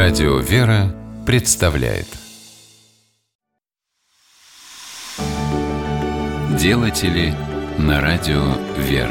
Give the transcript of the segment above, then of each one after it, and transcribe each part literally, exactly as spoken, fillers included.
Радио «Вера» представляет Делатели на радио «Вера».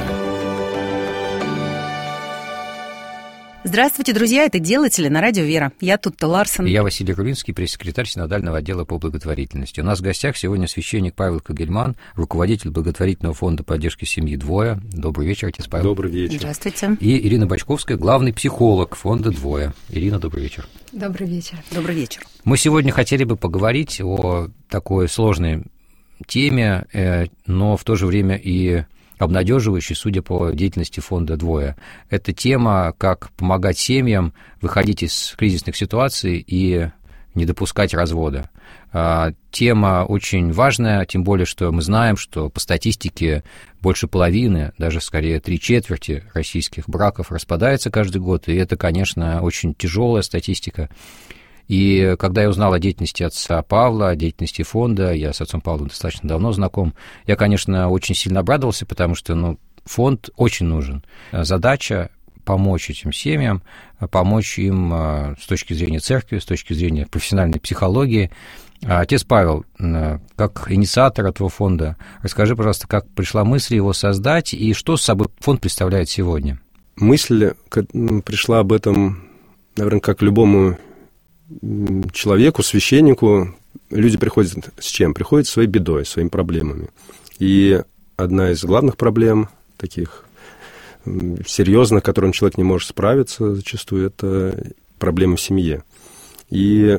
Здравствуйте, друзья, это «Делатели» на радио «Вера». Я Тутта Ларсон. И я Василий Рулинский, пресс-секретарь Синодального отдела по благотворительности. У нас в гостях сегодня священник Павел Когельман, руководитель благотворительного фонда поддержки семьи «Двое». Добрый вечер, отец Павел. Добрый вечер. Здравствуйте. И Ирина Бочковская, главный психолог фонда «Двое». Ирина, добрый вечер. Добрый вечер. Добрый вечер. Мы сегодня хотели бы поговорить о такой сложной теме, но в то же время и обнадеживающий, судя по деятельности фонда «Двое». Это тема, как помогать семьям выходить из кризисных ситуаций и не допускать развода. Тема очень важная, тем более, что мы знаем, что по статистике больше половины, даже скорее три четверти российских браков распадается каждый год, и это, конечно, очень тяжелая статистика. И когда я узнал о деятельности отца Павла, о деятельности фонда, я с отцом Павлом достаточно давно знаком, я, конечно, очень сильно обрадовался, потому что ну, фонд очень нужен. Задача помочь этим семьям, помочь им с точки зрения церкви, с точки зрения профессиональной психологии. Отец Павел, как инициатор этого фонда, расскажи, пожалуйста, как пришла мысль его создать и что собой фонд представляет сегодня? Мысль пришла об этом, наверное, как любому человеку, священнику. Люди приходят с чем? Приходят своей бедой, своими проблемами. И одна из главных проблем, таких серьезных, с которыми человек не может справиться зачастую, это проблемы в семье. И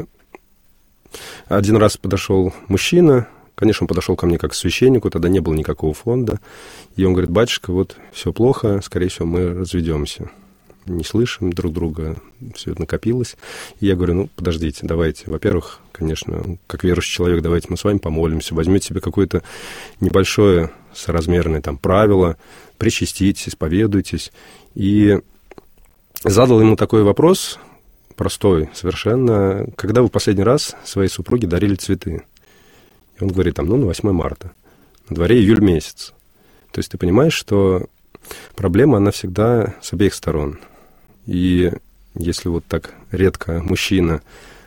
один раз подошел мужчина, конечно, он подошел ко мне как к священнику, тогда не было никакого фонда, и он говорит: батюшка, вот все плохо, скорее всего, мы разведемся. Не слышим друг друга, все это накопилось. И я говорю: ну, подождите, давайте. Во-первых, конечно, как верующий человек, давайте мы с вами помолимся, возьмите себе какое-то небольшое соразмерное там правило, причаститесь, исповедуйтесь. И задал ему такой вопрос, простой совершенно: когда вы в последний раз своей супруге дарили цветы? И он говорит: там, ну, на восьмое марта. На дворе июль месяц. То есть ты понимаешь, что проблема, она всегда с обеих сторон. И если вот так редко мужчина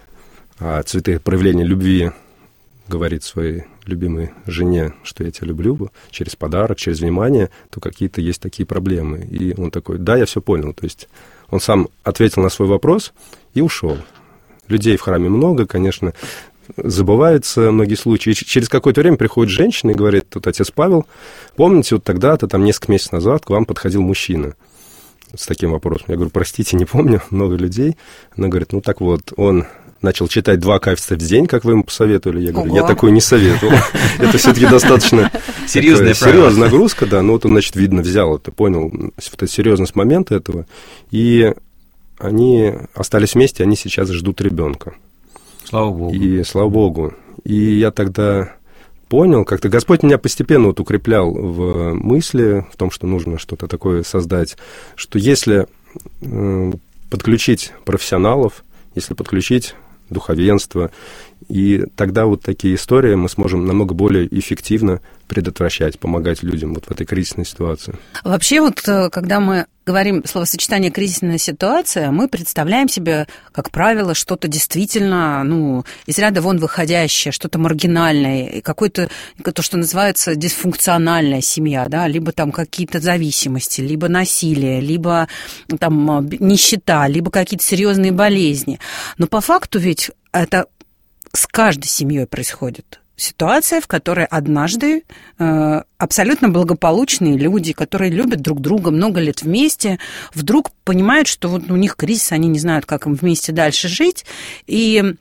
о цветы проявления любви говорит своей любимой жене, что я тебя люблю, через подарок, через внимание, то какие-то есть такие проблемы. И он такой: да, я все понял. То есть он сам ответил на свой вопрос и ушел. Людей в храме много, конечно, забываются многие случаи. Через какое-то время приходит женщина и говорит: тут отец Павел, помните, вот тогда-то, там несколько месяцев назад к вам подходил мужчина с таким вопросом. Я говорю: простите, не помню, много людей. Она говорит: ну так вот, он начал читать два акафиста в день, как вы ему посоветовали. Я говорю: я такой не советовал. Это все-таки достаточно серьезная нагрузка, да. Ну вот он, значит, видно, взял это, понял серьезность момента этого. И они остались вместе, они сейчас ждут ребенка. Слава Богу. И слава Богу. И я тогда понял, как-то Господь меня постепенно вот укреплял в мысли, в том, что нужно что-то такое создать, что если э, подключить профессионалов, если подключить духовенство, и тогда вот такие истории мы сможем намного более эффективно предотвращать, помогать людям вот в этой кризисной ситуации. Вообще вот, когда мы говорим словосочетание «кризисная ситуация», мы представляем себе, как правило, что-то действительно, ну, из ряда вон выходящее, что-то маргинальное, какое-то, то, что называется дисфункциональная семья, да, либо там какие-то зависимости, либо насилие, либо там нищета, либо какие-то серьезные болезни. Но по факту ведь это с каждой семьей происходит. Ситуация, в которой однажды э, абсолютно благополучные люди, которые любят друг друга много лет вместе, вдруг понимают, что вот у них кризис, они не знают, как им вместе дальше жить, и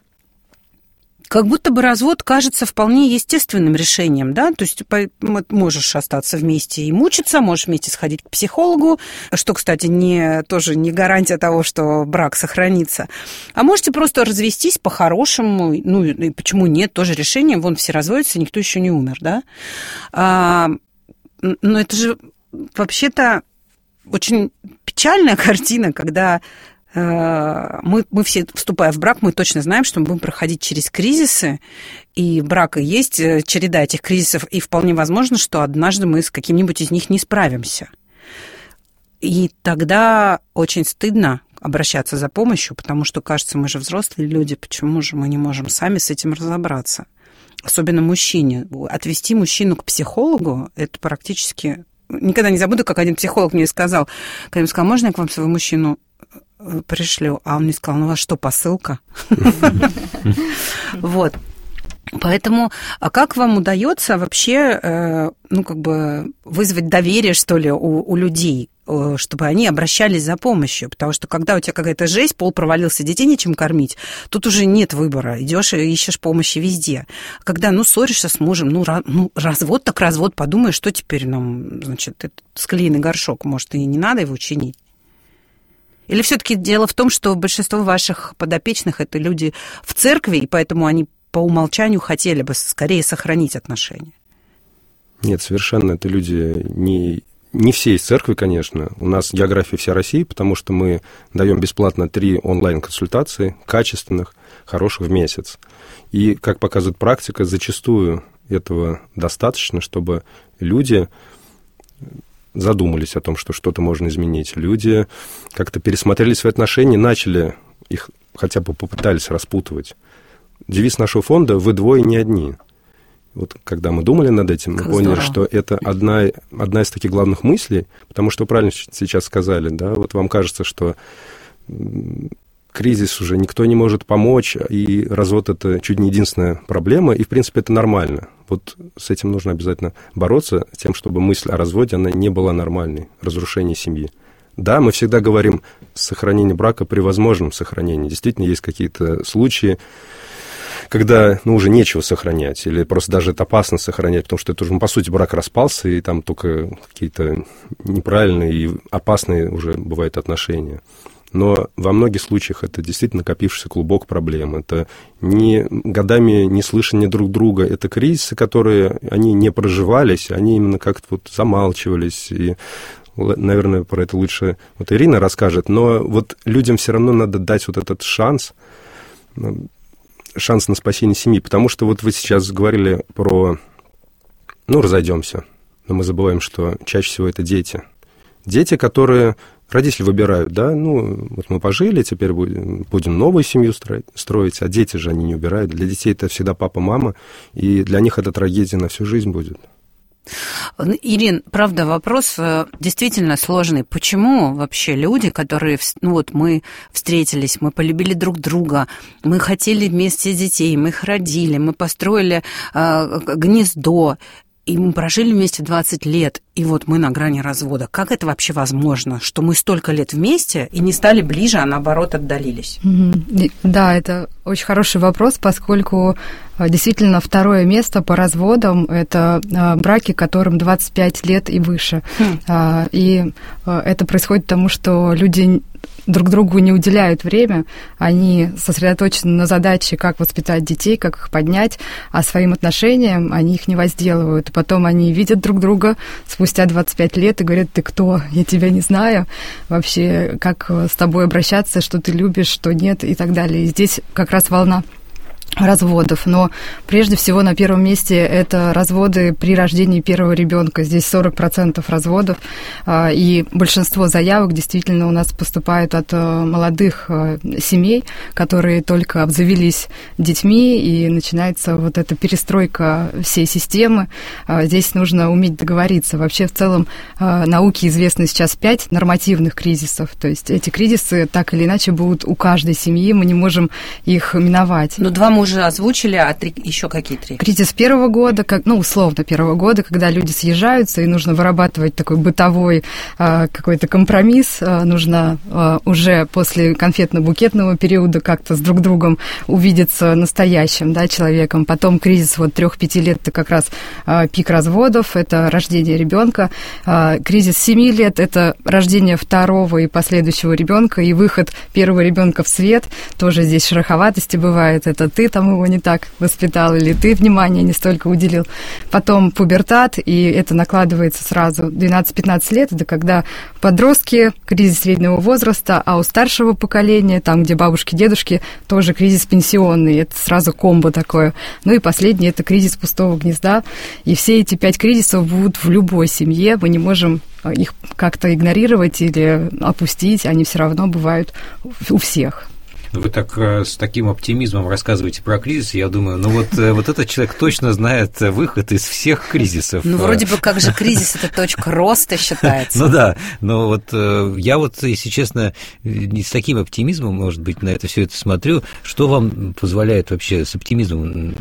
как будто бы развод кажется вполне естественным решением, да, то есть можешь остаться вместе и мучиться, можешь вместе сходить к психологу, что, кстати, не, тоже не гарантия того, что брак сохранится, а можете просто развестись по-хорошему, ну, и почему нет, тоже решение, вон все разводятся, никто еще не умер, да, а, но это же вообще-то очень печальная картина, когда Мы, мы все, вступая в брак, мы точно знаем, что мы будем проходить через кризисы, и брак и есть череда этих кризисов, и вполне возможно, что однажды мы с каким-нибудь из них не справимся. И тогда очень стыдно, обращаться за помощью, потому что, кажется, мы же взрослые люди, почему же мы не можем сами с этим разобраться? Особенно мужчине. Отвести мужчину к психологу – это практически... Никогда не забуду, как один психолог мне сказал, когда я ему сказала, можно я к вам своего мужчину пришлю? А он мне сказал, ну у вас что, посылка? Вот. Поэтому, а как вам удается вообще, ну, как бы вызвать доверие, что ли, у, у людей, чтобы они обращались за помощью? Потому что когда у тебя какая-то жесть, пол провалился, детей нечем кормить, тут уже нет выбора, идешь и ищешь помощи везде. Когда, ну, ссоришься с мужем, ну, ra- ну развод так развод, подумай, что теперь нам, значит, этот склеенный горшок, может, и не надо его чинить? Или все-таки дело в том, что большинство ваших подопечных – это люди в церкви, и поэтому они по умолчанию хотели бы скорее сохранить отношения? Нет, совершенно это люди не, не все из церкви, конечно. У нас география вся России, потому что мы даем бесплатно три онлайн-консультации, качественных, хороших в месяц. И, как показывает практика, зачастую этого достаточно, чтобы люди задумались о том, что что-то можно изменить. Люди как-то пересмотрели свои отношения, начали их хотя бы попытались распутывать. Девиз нашего фонда «Вы двое, не одни». Вот когда мы думали над этим, мы как поняли, здорово. Что это одна, одна из таких главных мыслей, потому что вы правильно сейчас сказали, да, вот вам кажется, что кризис уже никто не может помочь, и развод – это чуть не единственная проблема, и, в принципе, это нормально. Вот с этим нужно обязательно бороться, тем, чтобы мысль о разводе, она не была нормальной, разрушение семьи. Да, мы всегда говорим сохранение брака при возможном сохранении. Действительно, есть какие-то случаи, когда, ну, уже нечего сохранять, или просто даже это опасно сохранять, потому что это уже, ну, по сути, брак распался, и там только какие-то неправильные и опасные уже бывают отношения. Но во многих случаях это действительно накопившийся клубок проблем. Это не годами неслышание друг друга, это кризисы, которые, они не проживались, они именно как-то вот замалчивались, и, наверное, про это лучше вот Ирина расскажет, но вот людям все равно надо дать вот этот шанс, шанс на спасение семьи, потому что вот вы сейчас говорили про, ну, разойдемся, но мы забываем, что чаще всего это дети. Дети, которые родители выбирают, да, ну, вот мы пожили, теперь будем, будем новую семью строить, а дети же они не убирают. Для детей это всегда папа, мама, и для них это трагедия на всю жизнь будет. Ирин, правда, вопрос действительно сложный. Почему вообще люди, которые, ну вот мы встретились, мы полюбили друг друга, мы хотели вместе детей, мы их родили, мы построили э, гнездо, и мы прожили вместе двадцать лет, и вот мы на грани развода. Как это вообще возможно, что мы столько лет вместе и не стали ближе, а наоборот отдалились? Mm-hmm. Да, это очень хороший вопрос, поскольку действительно второе место по разводам – это браки, которым двадцать пять лет и выше. Mm. И это происходит потому, что люди друг другу не уделяют время, они сосредоточены на задаче, как воспитать детей, как их поднять, а своим отношениям они их не возделывают. И потом они видят друг друга спустя двадцать пять лет и говорят: ты кто? Я тебя не знаю. Вообще, как с тобой обращаться, что ты любишь, что нет и так далее. И здесь как раз волна разводов, но прежде всего на первом месте это разводы при рождении первого ребенка. Здесь сорок процентов разводов, и большинство заявок действительно у нас поступают от молодых семей, которые только обзавелись детьми, и начинается вот эта перестройка всей системы. Здесь нужно уметь договориться. Вообще, в целом, науке известно сейчас пять нормативных кризисов, то есть эти кризисы так или иначе будут у каждой семьи, мы не можем их миновать. Ну, два мы уже озвучили, а три, еще какие три? Кризис первого года, как, ну, условно первого года, когда люди съезжаются, и нужно вырабатывать такой бытовой а, какой-то компромисс. А, нужно а, уже после конфетно-букетного периода как-то с друг другом увидеться настоящим, да, человеком. Потом кризис вот трех-пяти лет, это как раз а, пик разводов, это рождение ребенка. А, кризис семи лет, это рождение второго и последующего ребенка, и выход первого ребенка в свет. Тоже здесь шероховатости бывает. Это ты там его не так воспитал, или ты внимания не столько уделил. Потом пубертат, и это накладывается сразу. двенадцать-пятнадцать лет, это когда подростки, кризис среднего возраста, а у старшего поколения, там, где бабушки, дедушки, тоже кризис пенсионный, это сразу комбо такое. Ну и последний – это кризис пустого гнезда, и все эти пять кризисов будут в любой семье, мы не можем их как-то игнорировать или опустить, они все равно бывают у всех. Вы так с таким оптимизмом рассказываете про кризис, я думаю, ну вот, вот этот человек точно знает выход из всех кризисов. Ну, вроде бы как же кризис – это точка роста считается. Ну да, но вот я вот, если честно, не с таким оптимизмом, может быть, на это все это смотрю. Что вам позволяет вообще с оптимизмом,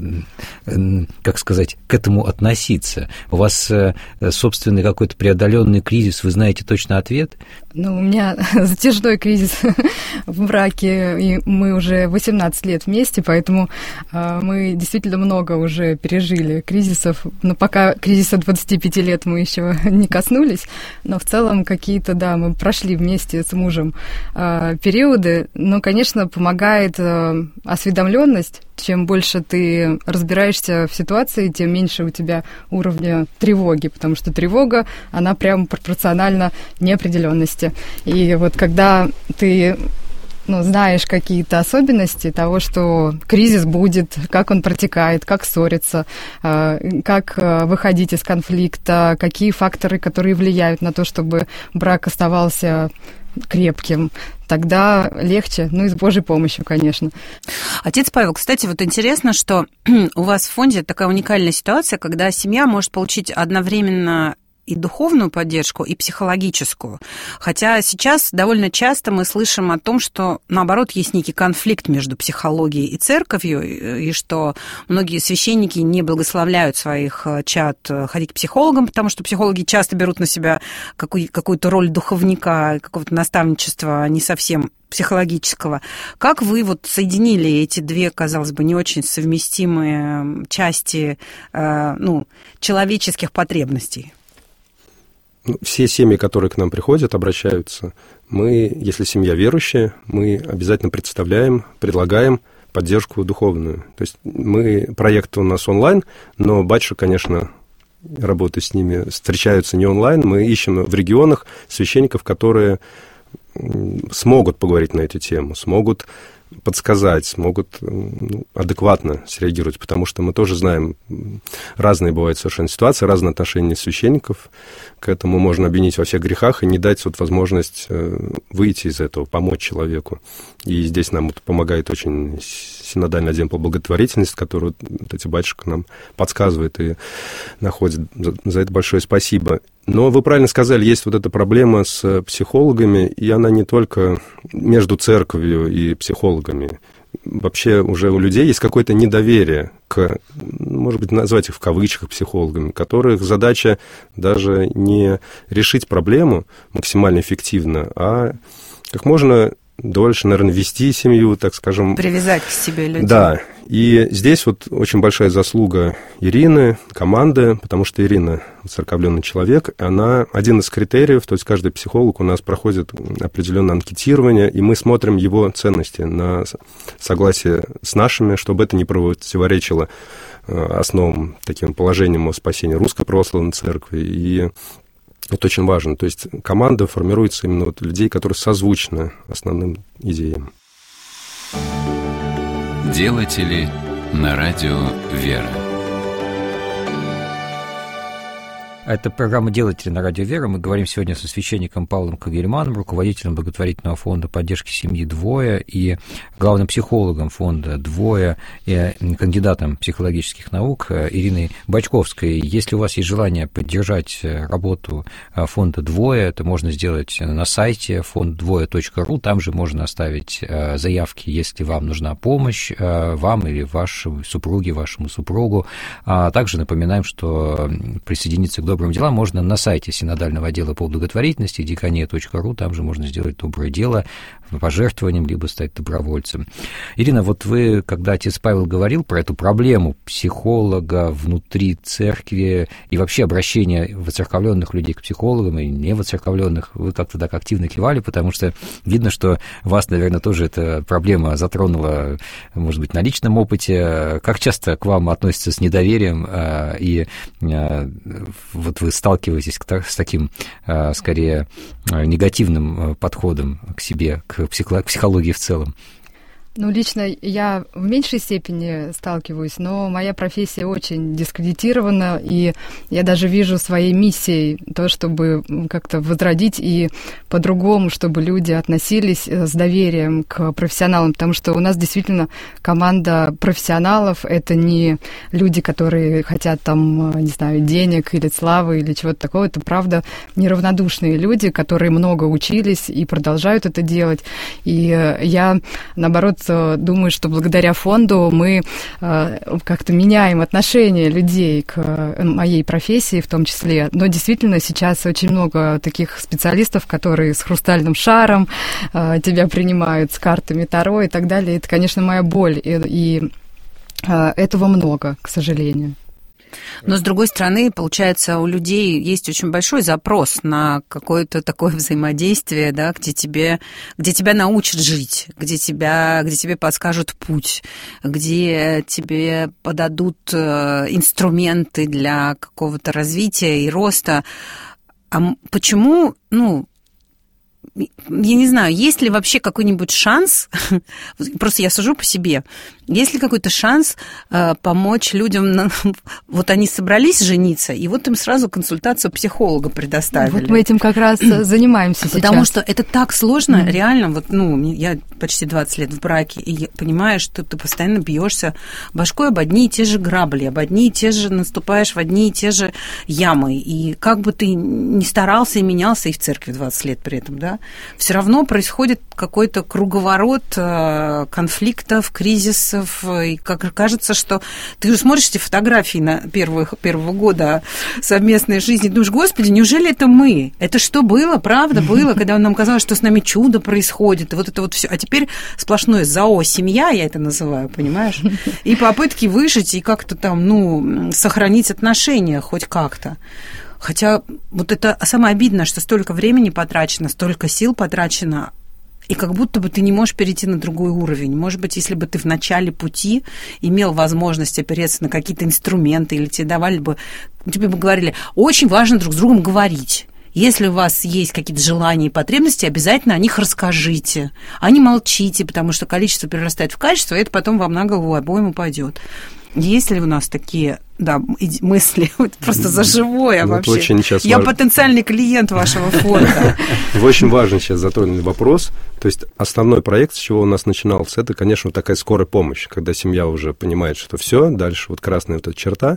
как сказать, к этому относиться? У вас собственный какой-то преодоленный кризис, вы знаете точно ответ? Ну, у меня затяжной кризис в браке, и мы уже восемнадцать лет вместе, поэтому э, мы действительно много уже пережили кризисов, но пока кризиса двадцати пяти лет мы еще не коснулись, но в целом какие-то, да, мы прошли вместе с мужем э, периоды, но, конечно, помогает э, осведомленность. Чем больше ты разбираешься в ситуации, тем меньше у тебя уровня тревоги, потому что тревога, она прямо пропорциональна неопределенности. И вот когда ты ну, знаешь какие-то особенности того, что кризис будет, как он протекает, как ссориться, как выходить из конфликта, какие факторы, которые влияют на то, чтобы брак оставался крепким, тогда легче, ну и с Божьей помощью, конечно. Отец Павел, кстати, вот интересно, что у вас в фонде такая уникальная ситуация, когда семья может получить одновременно и духовную поддержку, и психологическую. Хотя сейчас довольно часто мы слышим о том, что, наоборот, есть некий конфликт между психологией и церковью, и что многие священники не благословляют своих чад ходить к психологам, потому что психологи часто берут на себя какую-то роль духовника, какого-то наставничества, не совсем психологического. Как вы вот соединили эти две, казалось бы, не очень совместимые части ну, человеческих потребностей? Все семьи, которые к нам приходят, обращаются, мы, если семья верующая, мы обязательно представляем, предлагаем поддержку духовную. То есть мы, проект у нас онлайн, но батюшка, конечно, работая с ними, встречаются не онлайн, мы ищем в регионах священников, которые смогут поговорить на эту тему, смогут подсказать, смогут ну, адекватно среагировать, потому что мы тоже знаем, разные бывают совершенно ситуации, разные отношения священников, к этому можно обвинить во всех грехах и не дать вот возможность выйти из этого, помочь человеку. И здесь нам вот помогает очень синодальный отдел по благотворительности, который вот эти батюшки нам подсказывает и находит. За это большое спасибо. Но вы правильно сказали, есть вот эта проблема с психологами, и она не только между церковью и психологами. Вообще уже у людей есть какое-то недоверие к, может быть, назвать их в кавычках психологами, которых задача даже не решить проблему максимально эффективно, а как можно дольше, наверное, вести семью, так скажем. Привязать к себе людей. Да, и здесь вот очень большая заслуга Ирины, команды, потому что Ирина церковленный человек, она один из критериев, то есть каждый психолог у нас проходит определенное анкетирование, и мы смотрим его ценности на согласие с нашими, чтобы это не противоречило основам, таким положениям о спасении Русской Православной Церкви, и это очень важно. То есть команда формируется именно от людей, которые созвучны основным идеям. Делатели на радио «Вера». Это программа «Делатели» на радио «Вера». Мы говорим сегодня со священником Павлом Кагельманом, руководителем благотворительного фонда поддержки семьи «Двое» и главным психологом фонда «Двое» и кандидатом психологических наук Ириной Бочковской. Если у вас есть желание поддержать работу фонда «Двое», это можно сделать на сайте фонд двое точка ру. Там же можно оставить заявки, если вам нужна помощь, вам или вашей супруге, вашему супругу. А также напоминаем, что присоединиться к доброму добрым делам можно на сайте Синодального отдела по благотворительности дикания точка ру, там же можно сделать доброе дело пожертвованием, либо стать добровольцем. Ирина, вот вы, когда отец Павел говорил про эту проблему психолога внутри церкви и вообще обращение воцерковленных людей к психологам и невоцерковленных, вы как-то так активно кивали, потому что видно, что вас, наверное, тоже эта проблема затронула, может быть, на личном опыте. Как часто к вам относятся с недоверием, и вот вы сталкиваетесь с таким, скорее, негативным подходом к себе, к психологии в целом? Ну, лично я в меньшей степени сталкиваюсь, но моя профессия очень дискредитирована, и я даже вижу своей миссией то, чтобы как-то возродить и по-другому, чтобы люди относились с доверием к профессионалам, потому что у нас действительно команда профессионалов, это не люди, которые хотят там, не знаю, денег или славы или чего-то такого, это правда неравнодушные люди, которые много учились и продолжают это делать, и я, наоборот, думаю, что благодаря фонду мы как-то меняем отношение людей к моей профессии в том числе. Но действительно сейчас очень много таких специалистов, которые с хрустальным шаром тебя принимают, с картами Таро и так далее. Это, конечно, моя боль, и, и этого много, к сожалению. Но, с другой стороны, получается, у людей есть очень большой запрос на какое-то такое взаимодействие, да, где, тебе, где тебя научат жить, где, тебя, где тебе подскажут путь, где тебе подадут инструменты для какого-то развития и роста. А почему, ну, я не знаю, есть ли вообще какой-нибудь шанс, просто я сужу по себе, есть ли какой-то шанс э, помочь людям, на, вот они собрались жениться, и вот им сразу консультацию психолога предоставили. Вот мы этим как раз занимаемся сейчас. Потому что это так сложно, mm-hmm. реально, вот, ну, я почти двадцать лет в браке, и я понимаю, что ты постоянно бьешься башкой об одни и те же грабли, об одни и те же, наступаешь в одни и те же ямы, и как бы ты ни старался и менялся, и в церкви двадцать лет при этом, да, все равно происходит какой-то круговорот конфликтов, кризисов, и как кажется, что ты же смотришь эти фотографии на первых, первого года совместной жизни, думаешь, господи, неужели это мы? Это что было, правда было, когда нам казалось, что с нами чудо происходит, и вот это вот все. А теперь сплошное ЗАО «семья», я это называю, понимаешь? И попытки выжить и как-то там, ну, сохранить отношения хоть как-то. Хотя вот это самое обидное, что столько времени потрачено, столько сил потрачено, и как будто бы ты не можешь перейти на другой уровень. Может быть, если бы ты в начале пути имел возможность опереться на какие-то инструменты, или тебе давали бы, тебе бы говорили, очень важно друг с другом говорить. Если у вас есть какие-то желания и потребности, обязательно о них расскажите, а не молчите, потому что количество перерастает в качество, и это потом вам на голову обоим упадет. Есть ли у нас такие, да, мысли? Просто за живое ну, вообще. Очень Я важ... потенциальный клиент вашего фонда. Вы очень важный сейчас затронули вопрос. То есть основной проект, с чего у нас начинался, это, конечно, вот такая скорая помощь, когда семья уже понимает, что все, дальше вот красная вот эта черта,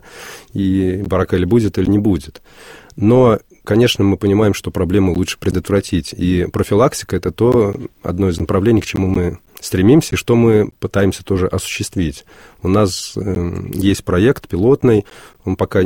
и брака или будет, или не будет. Но, конечно, мы понимаем, что проблему лучше предотвратить. И профилактика – это то одно из направлений, к чему мы стремимся, и что мы пытаемся тоже осуществить. У нас э, есть проект пилотный, он пока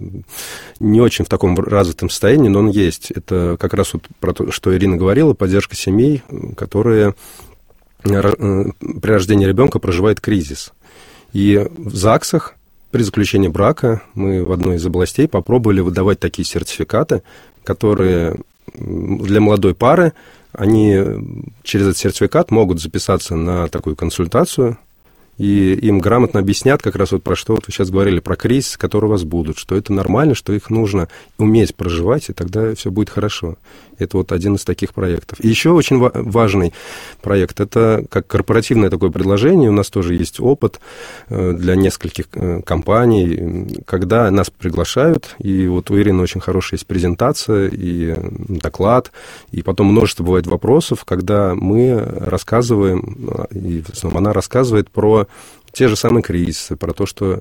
не очень в таком развитом состоянии, но он есть. Это как раз вот про то, что Ирина говорила, поддержка семей, которые э, при рождении ребенка проживают кризис. И в ЗАГСах при заключении брака мы в одной из областей попробовали выдавать такие сертификаты, которые для молодой пары, они через этот сертификат могут записаться на такую консультацию, и им грамотно объяснят как раз вот про что вот вы сейчас говорили, про кризис, которые у вас будут, что это нормально, что их нужно уметь проживать, и тогда все будет хорошо. Это вот один из таких проектов. И еще очень важный проект, это как корпоративное такое предложение, у нас тоже есть опыт для нескольких компаний, когда нас приглашают, и вот у Ирины очень хорошая есть презентация и доклад, и потом множество бывает вопросов, когда мы рассказываем, и в основном она рассказывает про те же самые кризисы, про то, что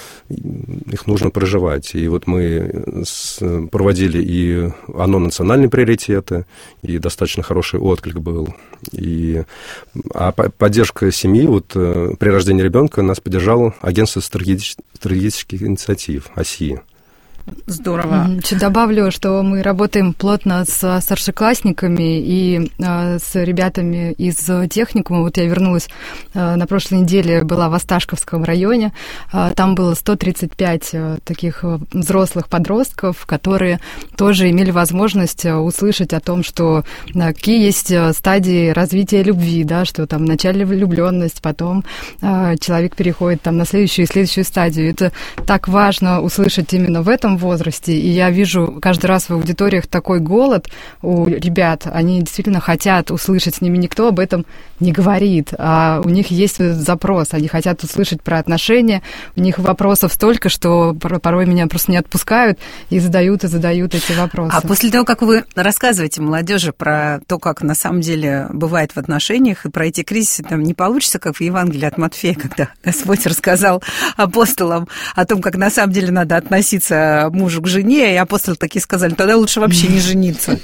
их нужно проживать. И вот мы проводили и ОНО «Национальные приоритеты», и достаточно хороший отклик был. И, а поддержка семьи, вот при рождении ребенка нас поддержало агентство стратегических инициатив, ОСИ. Здорово. Еще добавлю, что мы работаем плотно с старшеклассниками и э, с ребятами из техникума. Вот я вернулась э, на прошлой неделе, была в Осташковском районе. Э, там было сто тридцать пять э, таких взрослых подростков, которые тоже имели возможность услышать о том, что э, какие есть стадии развития любви, да, что там вначале влюбленность, потом э, человек переходит там на следующую и следующую стадию. Это так важно услышать именно в этом возрасте. И я вижу каждый раз в аудиториях такой голод у ребят. Они действительно хотят услышать, с ними никто об этом не говорит. А у них есть запрос. Они хотят услышать про отношения. У них вопросов столько, что порой меня просто не отпускают и задают, и задают эти вопросы. А после того, как вы рассказываете молодежи про то, как на самом деле бывает в отношениях, и про эти кризисы, там не получится, как в Евангелии от Матфея, когда Господь рассказал апостолам о том, как на самом деле надо относиться мужу к жене, и апостолы такие сказали, тогда лучше вообще не жениться.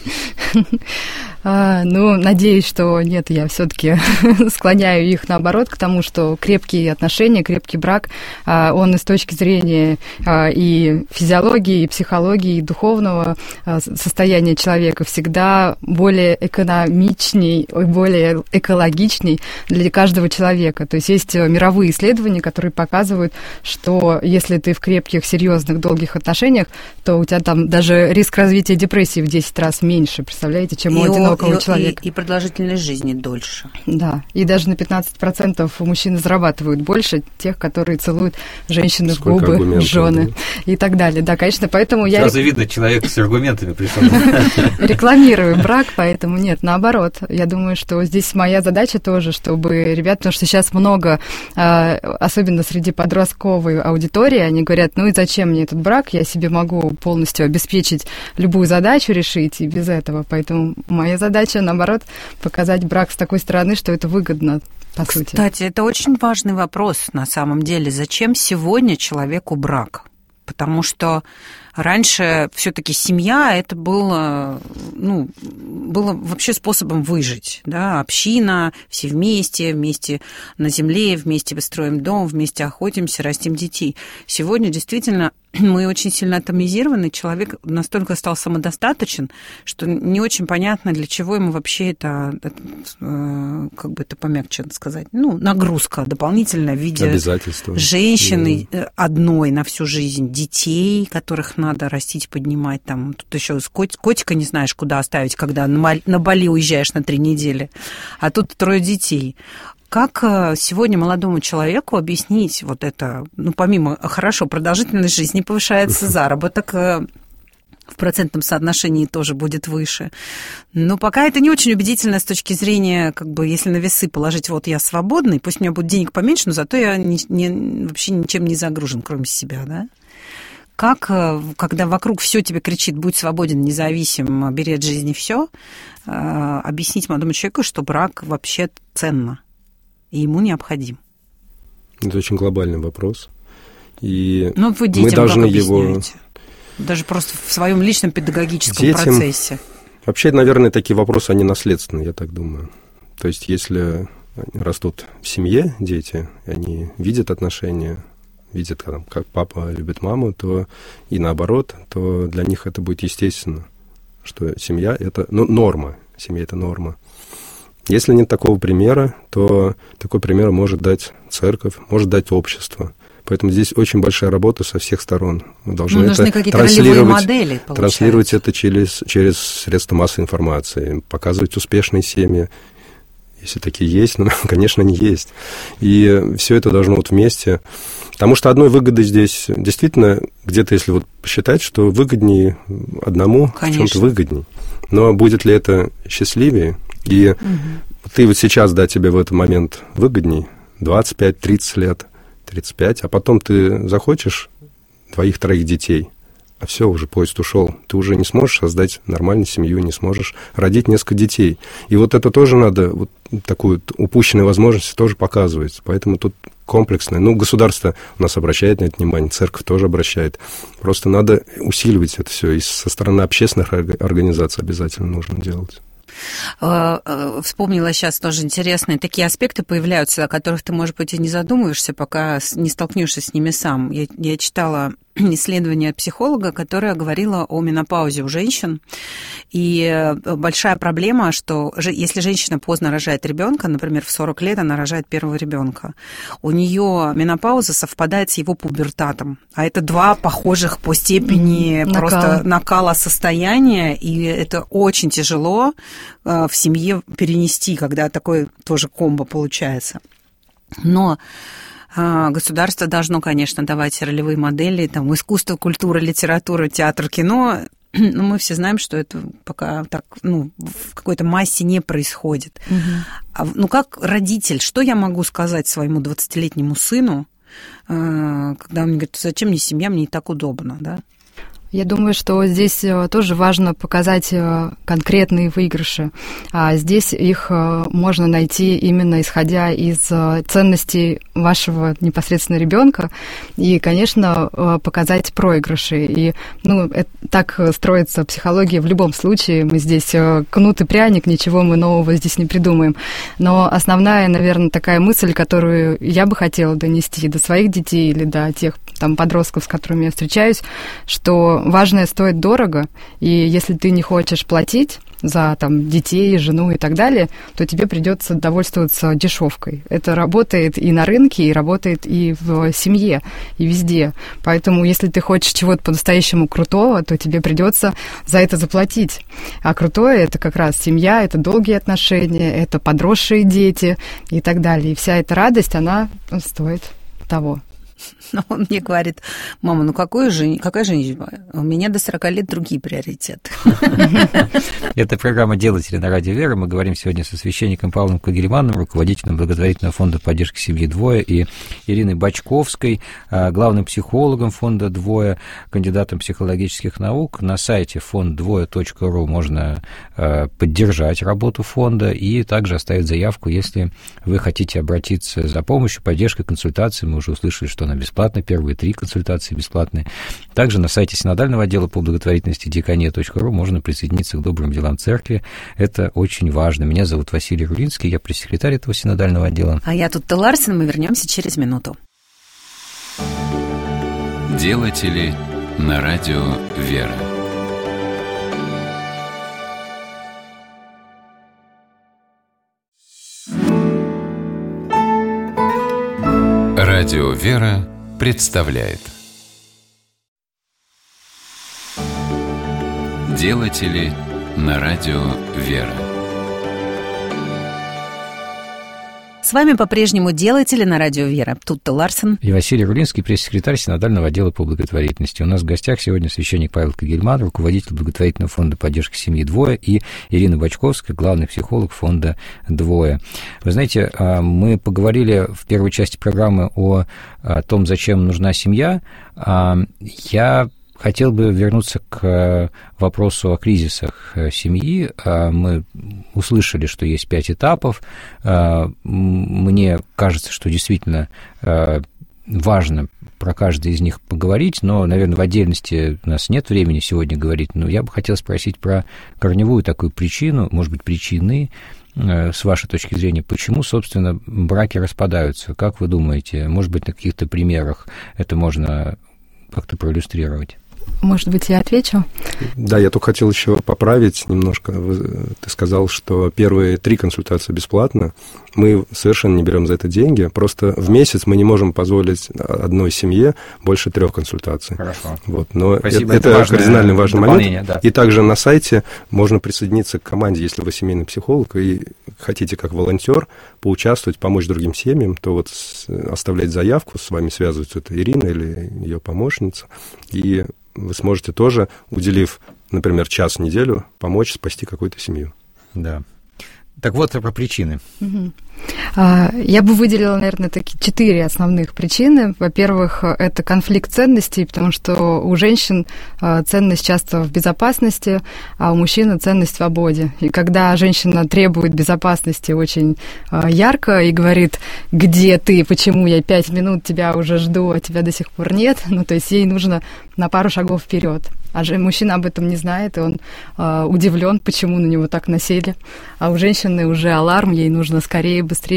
А, ну, надеюсь, что нет, я все-таки склоняю их наоборот к тому, что крепкие отношения, крепкий брак, а, он и с точки зрения а, и физиологии, и психологии, и духовного а, состояния человека всегда более экономичней, более экологичней для каждого человека. То есть есть мировые исследования, которые показывают, что если ты в крепких, серьезных, долгих отношениях, то у тебя там даже риск развития депрессии в десять раз меньше, представляете, чем у одинокого И, человека. И, и продолжительность жизни дольше. Да, и даже на пятнадцать процентов мужчины зарабатывают больше тех, которые целуют женщины в губы, жены, да, и так далее. Да, конечно, поэтому я... Сразу видно, человек с аргументами пришел. Рекламирую брак, поэтому нет, наоборот. Я думаю, что здесь моя задача тоже, чтобы ребят, потому что сейчас много, особенно среди подростковой аудитории, они говорят, ну и зачем мне этот брак, я себе могу полностью обеспечить любую задачу решить и без этого, поэтому моя задача, наоборот, показать брак с такой стороны, что это выгодно, по Кстати, сути. Кстати, это очень важный вопрос на самом деле. Зачем сегодня человеку брак? Потому что раньше все-таки семья это было, ну, было вообще способом выжить, да, община, все вместе, вместе на земле, вместе строим дом, вместе охотимся, растим детей. Сегодня действительно мы очень сильно атомизированы, человек настолько стал самодостаточен, что не очень понятно, для чего ему вообще это, это как бы это помягче сказать, ну, нагрузка дополнительная в виде женщины mm. одной на всю жизнь, детей, которых надо растить, поднимать, там, тут еще кот, котика не знаешь, куда оставить, когда на, на Бали уезжаешь на три недели, а тут трое детей. Как сегодня молодому человеку объяснить вот это, ну, помимо, хорошо, продолжительность жизни повышается, заработок в процентном соотношении тоже будет выше. Но пока это не очень убедительно с точки зрения, как бы, если на весы положить, вот я свободный, пусть у меня будет денег поменьше, но зато я не, не, вообще ничем не загружен, кроме себя, да? Как, когда вокруг все тебе кричит, будь свободен, независим, бери от жизни все, объяснить молодому человеку, что брак вообще ценно и ему необходим? Это очень глобальный вопрос. И ну, вы детям мы должны как его... объясняете? Даже просто в своем личном педагогическом детям... процессе. Вообще, наверное, такие вопросы, они наследственные, я так думаю. То есть, если растут в семье дети, они видят отношения, видят, как папа любит маму, то и наоборот, то для них это будет естественно, что семья — это, ну, норма, семья — это норма. Если нет такого примера, то такой пример может дать церковь, может дать общество. Поэтому здесь очень большая работа со всех сторон. Мы должны ну, это транслировать, модели, транслировать это через, через средства массовой информации, показывать успешные семьи. Если такие есть, ну, конечно, они есть. И все это должно вот вместе. Потому что одной выгоды здесь действительно где-то, если вот посчитать, что выгоднее одному, конечно, в чем-то выгоднее. Но будет ли это счастливее? И угу. ты вот сейчас, да, тебе в этот момент выгодней, двадцать пять тридцать лет, тридцать пять, а потом ты захочешь двоих-троих детей, а все, уже поезд ушел. Ты уже не сможешь создать нормальную семью, не сможешь родить несколько детей. И вот это тоже надо, вот такую упущенную возможность тоже показывать. Поэтому тут комплексное. Ну, государство у нас обращает на это внимание, церковь тоже обращает. Просто надо усиливать это все. И со стороны общественных организаций обязательно нужно делать. Вспомнила сейчас тоже интересные такие аспекты появляются, о которых ты, может быть, и не задумываешься, пока не столкнешься с ними сам. Я, я читала исследование психолога, которое говорило о менопаузе у женщин. И большая проблема, что если женщина поздно рожает ребенка, например, в сорок лет она рожает первого ребенка, у нее менопауза совпадает с его пубертатом. А это два похожих по степени накала. Просто накала состояния, и это очень тяжело в семье перенести, когда такой тоже комбо получается. Но государство должно, конечно, давать ролевые модели, там, искусство, культура, литература, театр, кино, но мы все знаем, что это пока так, ну, в какой-то массе не происходит. Угу. А, ну, как родитель, что я могу сказать своему двадцатилетнему сыну, когда он мне говорит, зачем мне семья, мне и так удобно, да? Я думаю, что здесь тоже важно показать конкретные выигрыши. А здесь их можно найти именно исходя из ценностей вашего непосредственно ребенка и, конечно, показать проигрыши. И, ну, это, так строится психология в любом случае. Мы здесь кнут и пряник, ничего мы нового здесь не придумаем. Но основная, наверное, такая мысль, которую я бы хотела донести до своих детей или до тех там подростков, с которыми я встречаюсь, что важное стоит дорого, и если ты не хочешь платить за там, детей, жену и так далее, то тебе придется довольствоваться дешевкой. Это работает и на рынке, и работает и в семье, и везде. Поэтому, если ты хочешь чего-то по-настоящему крутого, то тебе придется за это заплатить. А крутое – это как раз семья, это долгие отношения, это подросшие дети и так далее. И вся эта радость, она стоит того. Но он мне говорит, мама, ну какую же, какая женщина? У меня до сорока лет другие приоритеты. Это программа «Делатели» на радио «Вера». Мы говорим сегодня со священником Павлом Кагельманом, руководителем благотворительного фонда поддержки семьи «Двое», и Ириной Бочковской, главным психологом фонда «Двое», кандидатом психологических наук. На сайте фонд двое точка ру можно поддержать работу фонда и также оставить заявку, если вы хотите обратиться за помощью, поддержкой, консультацией. Мы уже услышали, что она бесплатная, первые три консультации бесплатные. Также на сайте синодального отдела по благотворительности диакония точка ру можно присоединиться к добрым делам церкви. Это очень важно. Меня зовут Василий Рулинский, я пресс-секретарь этого синодального отдела. А я тут Ларсен, мы вернемся через минуту. Делатели на радио «Вера». Радио «Вера» представляет Делатели на радио «Вера». С вами по-прежнему «Делатели» на радио «Вера». Тут-то Ларсен. И Василий Рулинский, пресс-секретарь синодального отдела по благотворительности. У нас в гостях сегодня священник Павел Кагельман, руководитель благотворительного фонда поддержки семьи «Двое», и Ирина Бочковская, главный психолог фонда «Двое». Вы знаете, мы поговорили в первой части программы о том, зачем нужна семья. Я хотел бы вернуться к вопросу о кризисах семьи. Мы услышали, что есть пять этапов. Мне кажется, что действительно важно про каждый из них поговорить, но, наверное, в отдельности у нас нет времени сегодня говорить, но я бы хотел спросить про корневую такую причину, может быть, причины, с вашей точки зрения, почему, собственно, браки распадаются? Как вы думаете? Может быть, на каких-то примерах это можно как-то проиллюстрировать? Может быть, я отвечу? Да, я только хотел еще поправить немножко. Ты сказал, что первые три консультации бесплатно. Мы совершенно не берем за это деньги. Просто в месяц мы не можем позволить одной семье больше трех консультаций. Хорошо. Вот. Но Спасибо. это, это кардинально важный момент. Да. И также на сайте можно присоединиться к команде, если вы семейный психолог и хотите как волонтер поучаствовать, помочь другим семьям, то вот оставлять заявку, с вами связывается это Ирина или ее помощница, и вы сможете тоже, уделив, например, час в неделю, помочь спасти какую-то семью. Да. Так вот, про причины. Угу. Я бы выделила, наверное, такие четыре основных причины. Во-первых, это конфликт ценностей, потому что у женщин ценность часто в безопасности, а у мужчины ценность в свободе. И когда женщина требует безопасности очень ярко и говорит, где ты, почему я пять минут тебя уже жду, а тебя до сих пор нет, ну, то есть ей нужно на пару шагов вперед. А же мужчина об этом не знает, и он э, удивлен, почему на него так насели. А у женщины уже аларм, ей нужно скорее, быстрее,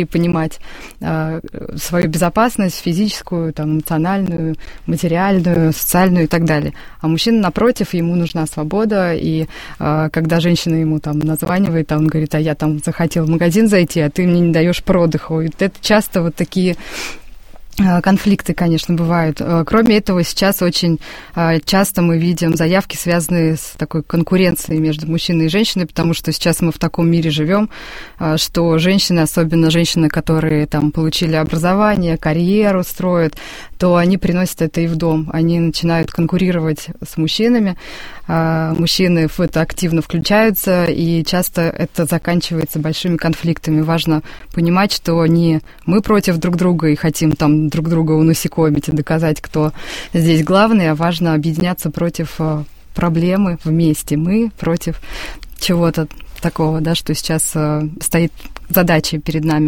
и понимать э, свою безопасность физическую, там, эмоциональную, материальную, социальную и так далее. А мужчина, напротив, ему нужна свобода, и э, когда женщина ему там названивает, он говорит, а я там захотел в магазин зайти, а ты мне не даешь продыху. И это часто вот такие конфликты, конечно, бывают. Кроме этого, сейчас очень часто мы видим заявки, связанные с такой конкуренцией между мужчиной и женщиной, потому что сейчас мы в таком мире живем, что женщины, особенно женщины, которые там получили образование, карьеру строят, то они приносят это и в дом. Они начинают конкурировать с мужчинами, мужчины в это активно включаются, и часто это заканчивается большими конфликтами. Важно понимать, что не мы против друг друга и хотим там друг друга унасекомить и доказать, кто здесь главный, а важно объединяться против проблемы вместе. Мы против чего-то такого, да, что сейчас стоит задачей перед нами.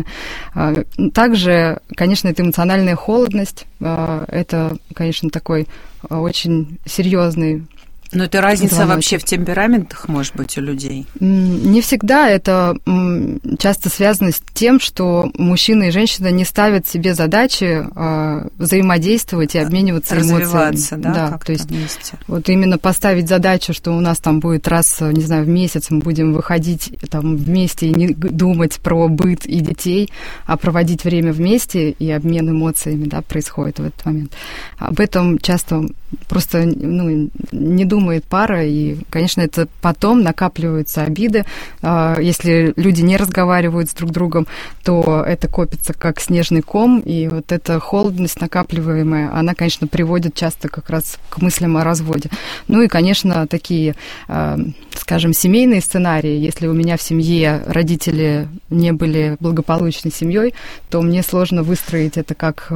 Также, конечно, это эмоциональная холодность. Это, конечно, такой очень серьезный. Но это разница звоночек. Вообще в темпераментах, может быть, у людей? Не всегда. Это часто связано с тем, что мужчина и женщина не ставят себе задачи взаимодействовать и обмениваться эмоциями. Развиваться, да, да, как-то то есть вместе. Вот именно поставить задачу, что у нас там будет раз, не знаю, в месяц мы будем выходить там вместе и не думать про быт и детей, а проводить время вместе, и обмен эмоциями, да, происходит в этот момент. Об этом часто просто, ну, не думает пара, и, конечно, это потом накапливаются обиды. Если люди не разговаривают с друг другом, то это копится как снежный ком, и вот эта холодность накапливаемая, она, конечно, приводит часто как раз к мыслям о разводе. Ну и, конечно, такие, скажем, семейные сценарии. Если у меня в семье родители не были благополучной семьей, то мне сложно выстроить это как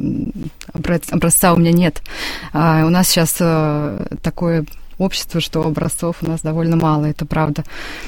образца у меня нет. У нас сейчас такое общество, что образцов у нас довольно мало, это правда.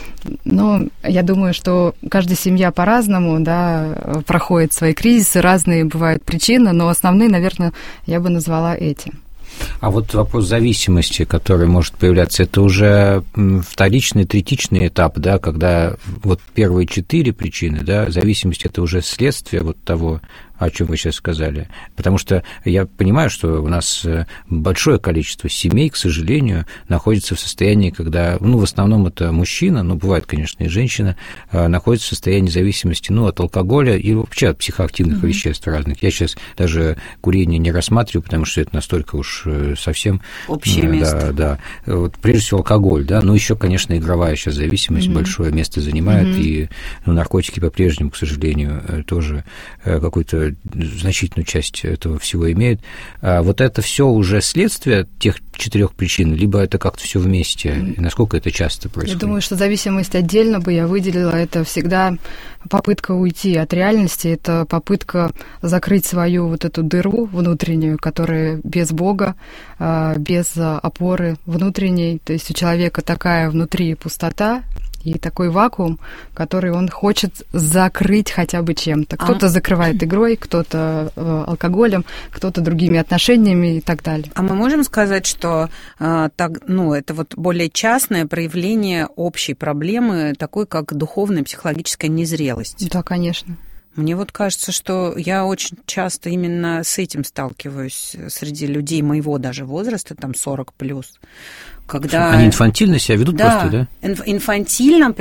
Но я думаю, что каждая семья по-разному, да, проходит свои кризисы, разные бывают причины, но основные, наверное, я бы назвала эти. А вот вопрос зависимости, который может появляться, это уже вторичный, третичный этап, да, когда вот первые четыре причины, да, зависимость – это уже следствие вот того, о чем вы сейчас сказали. Потому что я понимаю, что у нас большое количество семей, к сожалению, находится в состоянии, когда, ну, в основном это мужчина, но бывает, конечно, и женщина, находится в состоянии зависимости, ну, от алкоголя и вообще от психоактивных mm-hmm. веществ разных. Я сейчас даже курение не рассматриваю, потому что это настолько уж совсем... Общее да, место. Да, да. Вот, прежде всего, алкоголь, да, но еще, конечно, игровая сейчас зависимость mm-hmm. большое место занимает, mm-hmm. и ну, наркотики по-прежнему, к сожалению, тоже какой-то значительную часть этого всего имеют. А вот это все уже следствие тех четырех причин, либо это как-то все вместе? И насколько это часто происходит? Я думаю, что зависимость отдельно бы я выделила. Это всегда попытка уйти от реальности, это попытка закрыть свою вот эту дыру внутреннюю, которая без Бога, без опоры внутренней. То есть у человека такая внутри пустота, и такой вакуум, который он хочет закрыть хотя бы чем-то. Кто-то а... закрывает игрой, кто-то э, алкоголем, кто-то другими отношениями и так далее. А мы можем сказать, что э, так, ну, это вот более частное проявление общей проблемы, такой как духовная психологическая незрелость? Да, конечно. Мне вот кажется, что я очень часто именно с этим сталкиваюсь среди людей моего даже возраста, там сорок плюс. Когда... Они инфантильно себя ведут да, просто, да? Инф- инфантильно,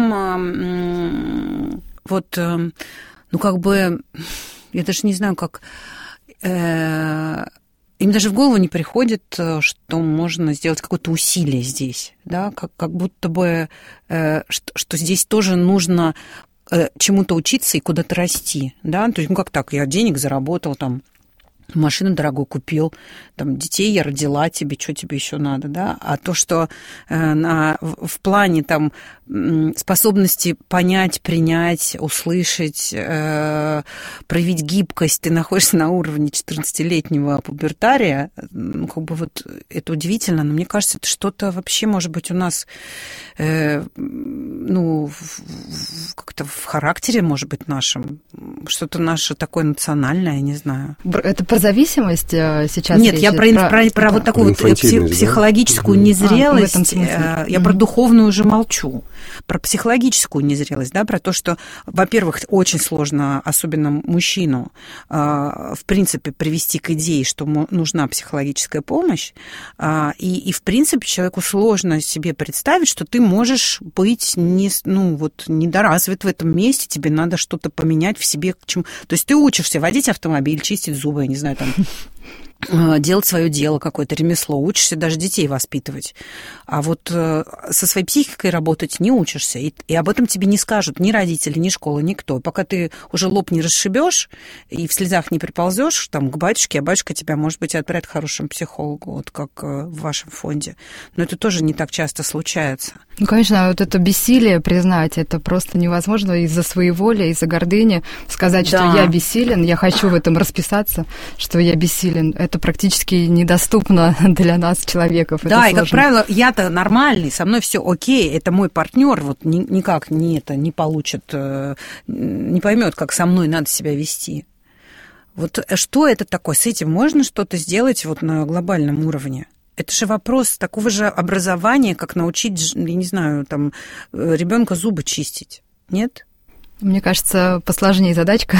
причем вот, ну, как бы, я даже не знаю, как... Э- им даже в голову не приходит, что можно сделать какое-то усилие здесь, да, как, как будто бы, э- что, что здесь тоже нужно чему-то учиться и куда-то расти, да, то есть, ну, как так, я денег заработал, там, машину дорогую купил, там, детей я родила, тебе, что тебе еще надо, да, а то, что э, на, в, в плане, там, способности понять, принять, услышать, э, проявить гибкость, ты находишься на уровне четырнадцатилетнего пубертария, ну, как бы вот это удивительно, но мне кажется, это что-то вообще, может быть, у нас, э, ну, в, в, как-то в характере, может быть, нашем, что-то наше такое национальное, я не знаю. Это про зависимость сейчас? Нет, я про, про, про, про вот такую вот психологическую да? незрелость, а, я mm-hmm. про духовную уже молчу, про психологическую незрелость, да, про то, что, во-первых, очень сложно, особенно мужчину, в принципе, привести к идее, что нужна психологическая помощь, и, и в принципе, человеку сложно себе представить, что ты можешь быть не, ну, вот, недоразвит в этом месте, тебе надо что-то поменять в себе. К чему. То есть ты учишься водить автомобиль, чистить зубы, я не знаю, там, делать свое дело, какое-то ремесло, учишься даже детей воспитывать. А вот со своей психикой работать не учишься. И, и об этом тебе не скажут ни родители, ни школа, никто. Пока ты уже лоб не расшибешь и в слезах не приползешь там, к батюшке, а батюшка тебя, может быть, отправит к хорошему психологу, вот как в вашем фонде. Но это тоже не так часто случается. Ну, конечно, вот это бессилие признать, это просто невозможно из-за своей воли, из-за гордыни сказать, да. что я бессилен, я хочу в этом расписаться, что я бессилен. Это практически недоступно для нас, человеков. Да, и, как правило, я-то нормальный, со мной все окей, это мой партнер, вот ни, никак не, это, не получит, не поймет, как со мной надо себя вести. Вот что это такое? С этим можно что-то сделать вот на глобальном уровне? Это же вопрос такого же образования, как научить, я не знаю, там, ребенка зубы чистить, нет? Мне кажется, посложнее задачка.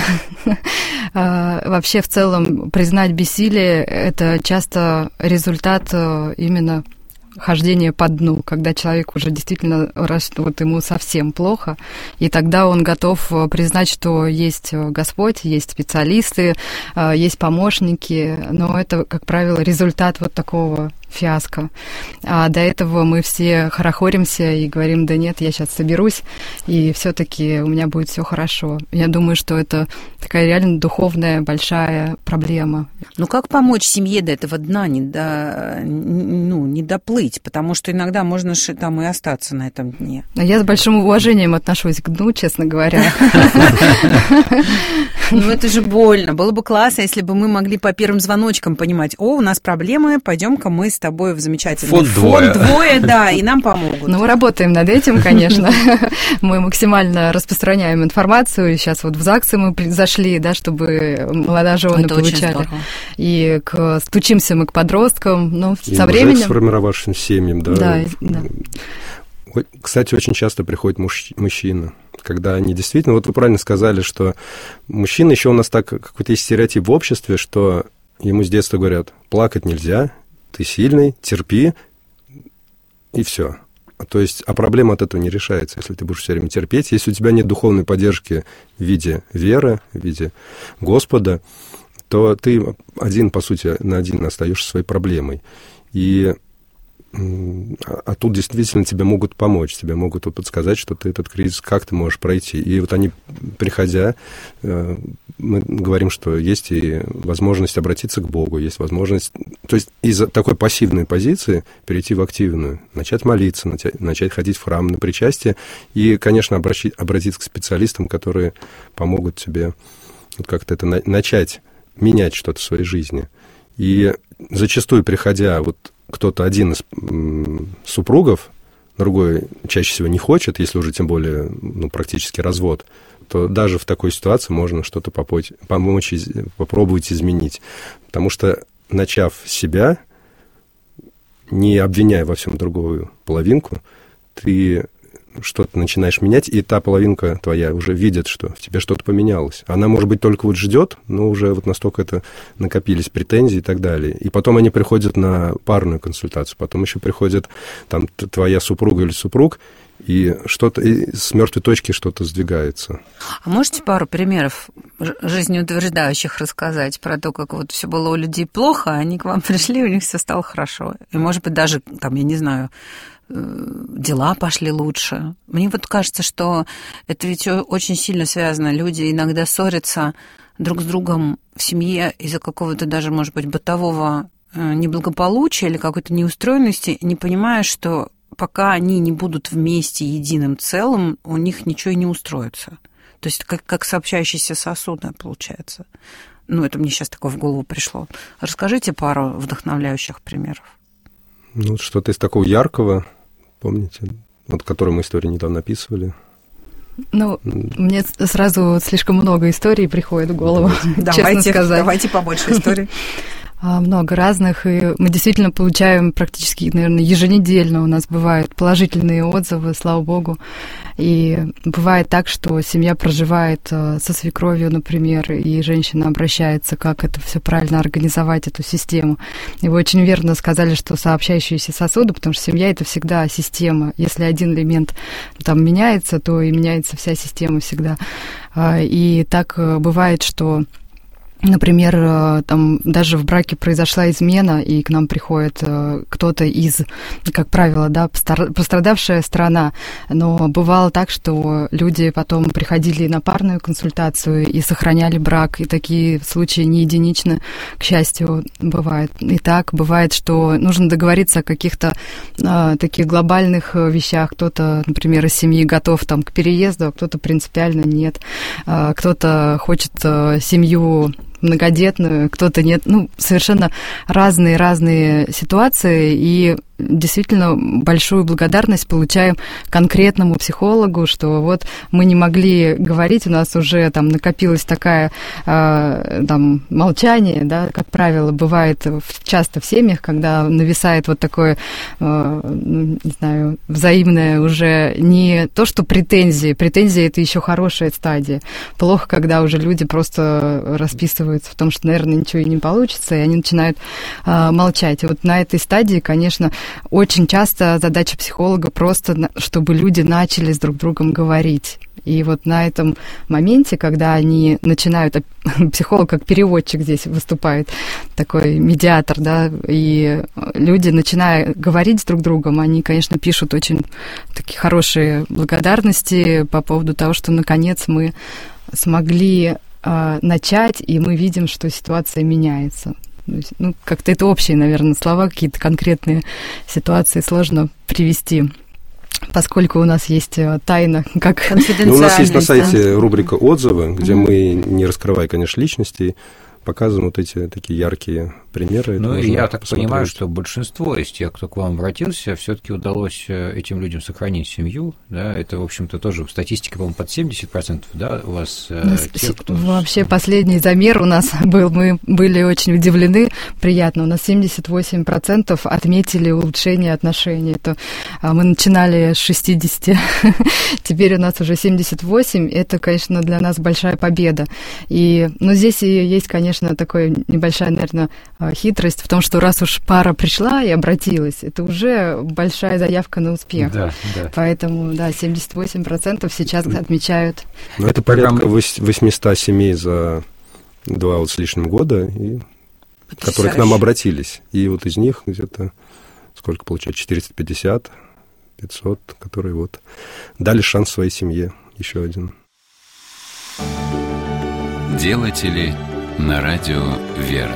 Вообще, в целом, признать бессилие – это часто результат именно хождения по дну, когда человек уже действительно, вот ему совсем плохо, и тогда он готов признать, что есть Господь, есть специалисты, есть помощники, но это, как правило, результат вот такого фиаско. А до этого мы все хорохоримся и говорим, да нет, я сейчас соберусь, и все-таки у меня будет все хорошо. Я думаю, что это такая реально духовная большая проблема. Ну как помочь семье до этого дна не, до, ну, не доплыть? Потому что иногда можно там и остаться на этом дне. Я с большим уважением отношусь к дну, честно говоря. Ну это же больно. Было бы классно, если бы мы могли по первым звоночкам понимать, о, у нас проблемы, пойдем-ка мы с тобой в замечательный фонд двое. Фонд двое, да, и нам помогут. Ну, мы работаем над этим, конечно. Мы максимально распространяем информацию. Сейчас вот в ЗАГСы мы зашли, да, чтобы молодожены получали. И к, стучимся мы к подросткам, но и со временем... И сформировавшим семьям, да. Да, да. Кстати, очень часто приходит муж, мужчина, когда они действительно... Вот вы правильно сказали, что мужчина еще у нас так... Какой-то есть стереотип в обществе, что ему с детства говорят, плакать нельзя, ты сильный, терпи, и все. То есть, а проблема от этого не решается, если ты будешь все время терпеть. Если у тебя нет духовной поддержки в виде веры, в виде Господа, то ты один, по сути, на один остаешься своей проблемой. И а тут действительно тебе могут помочь, тебе могут подсказать, что ты этот кризис, как ты можешь пройти. И вот они, приходя, мы говорим, что есть и возможность обратиться к Богу, есть возможность, то есть из такой пассивной позиции перейти в активную, начать молиться, начать, начать ходить в храм на причастие и, конечно, обращить, обратиться к специалистам, которые помогут тебе вот как-то это на, начать менять что-то в своей жизни. И зачастую, приходя вот кто-то один из супругов, другой чаще всего не хочет, если уже тем более ну, практически развод, то даже в такой ситуации можно что-то попоть, помочь, попробовать изменить. Потому что, начав с себя, не обвиняя во всем другую половинку, ты что-то начинаешь менять, и та половинка твоя уже видит, что в тебе что-то поменялось. Она, может быть, только вот ждет, но уже вот настолько это накопились претензии и так далее. И потом они приходят на парную консультацию, потом еще приходит там твоя супруга или супруг, и что-то и с мертвой точки что-то сдвигается. А можете пару примеров жизнеутверждающих рассказать про то, как вот все было у людей плохо, а они к вам пришли, у них все стало хорошо? И, может быть, даже, там, я не знаю, дела пошли лучше. Мне вот кажется, что это ведь очень сильно связано. Люди иногда ссорятся друг с другом в семье из-за какого-то даже, может быть, бытового неблагополучия или какой-то неустроенности, не понимая, что пока они не будут вместе единым целым, у них ничего и не устроится. То есть как, как сообщающиеся сосуды получается. Ну, это мне сейчас такое в голову пришло. Расскажите пару вдохновляющих примеров. Ну, что-то из такого яркого, помните, вот, которую мы историю недавно описывали. Ну, мне сразу слишком много историй приходит в голову, честно давайте, сказать. Давайте побольше историй. Много разных, и мы действительно получаем практически, наверное, еженедельно у нас бывают положительные отзывы, слава богу. И бывает так, что семья проживает со свекровью, например, и женщина обращается, как это все правильно организовать, эту систему. И вы очень верно сказали, что сообщающиеся сосуды, потому что семья — это всегда система. Если один элемент там меняется, то и меняется вся система всегда. И так бывает, что... Например, там даже в браке произошла измена, и к нам приходит кто-то из, как правило, да, пострадавшая сторона. Но бывало так, что люди потом приходили на парную консультацию и сохраняли брак, и такие случаи не единичны, к счастью, бывает. И так бывает, что нужно договориться о каких-то а, таких глобальных вещах. Кто-то, например, из семьи готов там к переезду, а кто-то принципиально нет. А, кто-то хочет а, семью многодетную, кто-то нет. Ну, совершенно разные-разные ситуации, и действительно большую благодарность получаем конкретному психологу, что вот мы не могли говорить, у нас уже там накопилась такая э, там молчание, да, как правило, бывает часто в семьях, когда нависает вот такое, э, ну, не знаю, взаимное уже не то, что претензии, претензии — это еще хорошая стадия. Плохо, когда уже люди просто расписываются в том, что, наверное, ничего и не получится, и они начинают э, молчать. И вот на этой стадии, конечно, очень часто задача психолога просто, чтобы люди начали с друг другом говорить. И вот на этом моменте, когда они начинают, психолог как переводчик здесь выступает, такой медиатор, да, и люди, начиная говорить с друг другом, они, конечно, пишут очень такие хорошие благодарности по поводу того, что, наконец, мы смогли э, начать, и мы видим, что ситуация меняется. Ну, как-то это общие, наверное, слова, какие-то конкретные ситуации сложно привести, поскольку у нас есть тайна, как конфиденциальность. Ну, у нас есть на сайте рубрика «Отзывы», где mm-hmm. мы, не раскрывая, конечно, личностей, показываем вот эти такие яркие примеры. Ну, и я так посмотреть. понимаю, что большинство из тех, кто к вам обратился, все-таки удалось этим людям сохранить семью, да, это, в общем-то, тоже статистика, по-моему, под семьдесят процентов, да, у вас тех, кто... Вообще последний замер у нас был, мы были очень удивлены, приятно, у нас семьдесят восемь процентов отметили улучшение отношений, это мы начинали с шестидесяти, теперь у нас уже семьдесят восемь, это, конечно, для нас большая победа, и, ну, здесь и есть, конечно, такая небольшая, наверное, хитрость в том, что раз уж пара пришла и обратилась, это уже большая заявка на успех. Да, да. Поэтому, да, семьдесят восемь процентов сейчас отмечают. Ну, это порядка восемьсот семей за два вот с лишним года, и, которые к нам обратились. И вот из них где-то, сколько получается, четыреста пятьдесят, пятьсот, которые вот дали шанс своей семье. Еще один. Делатели на радио «Вера».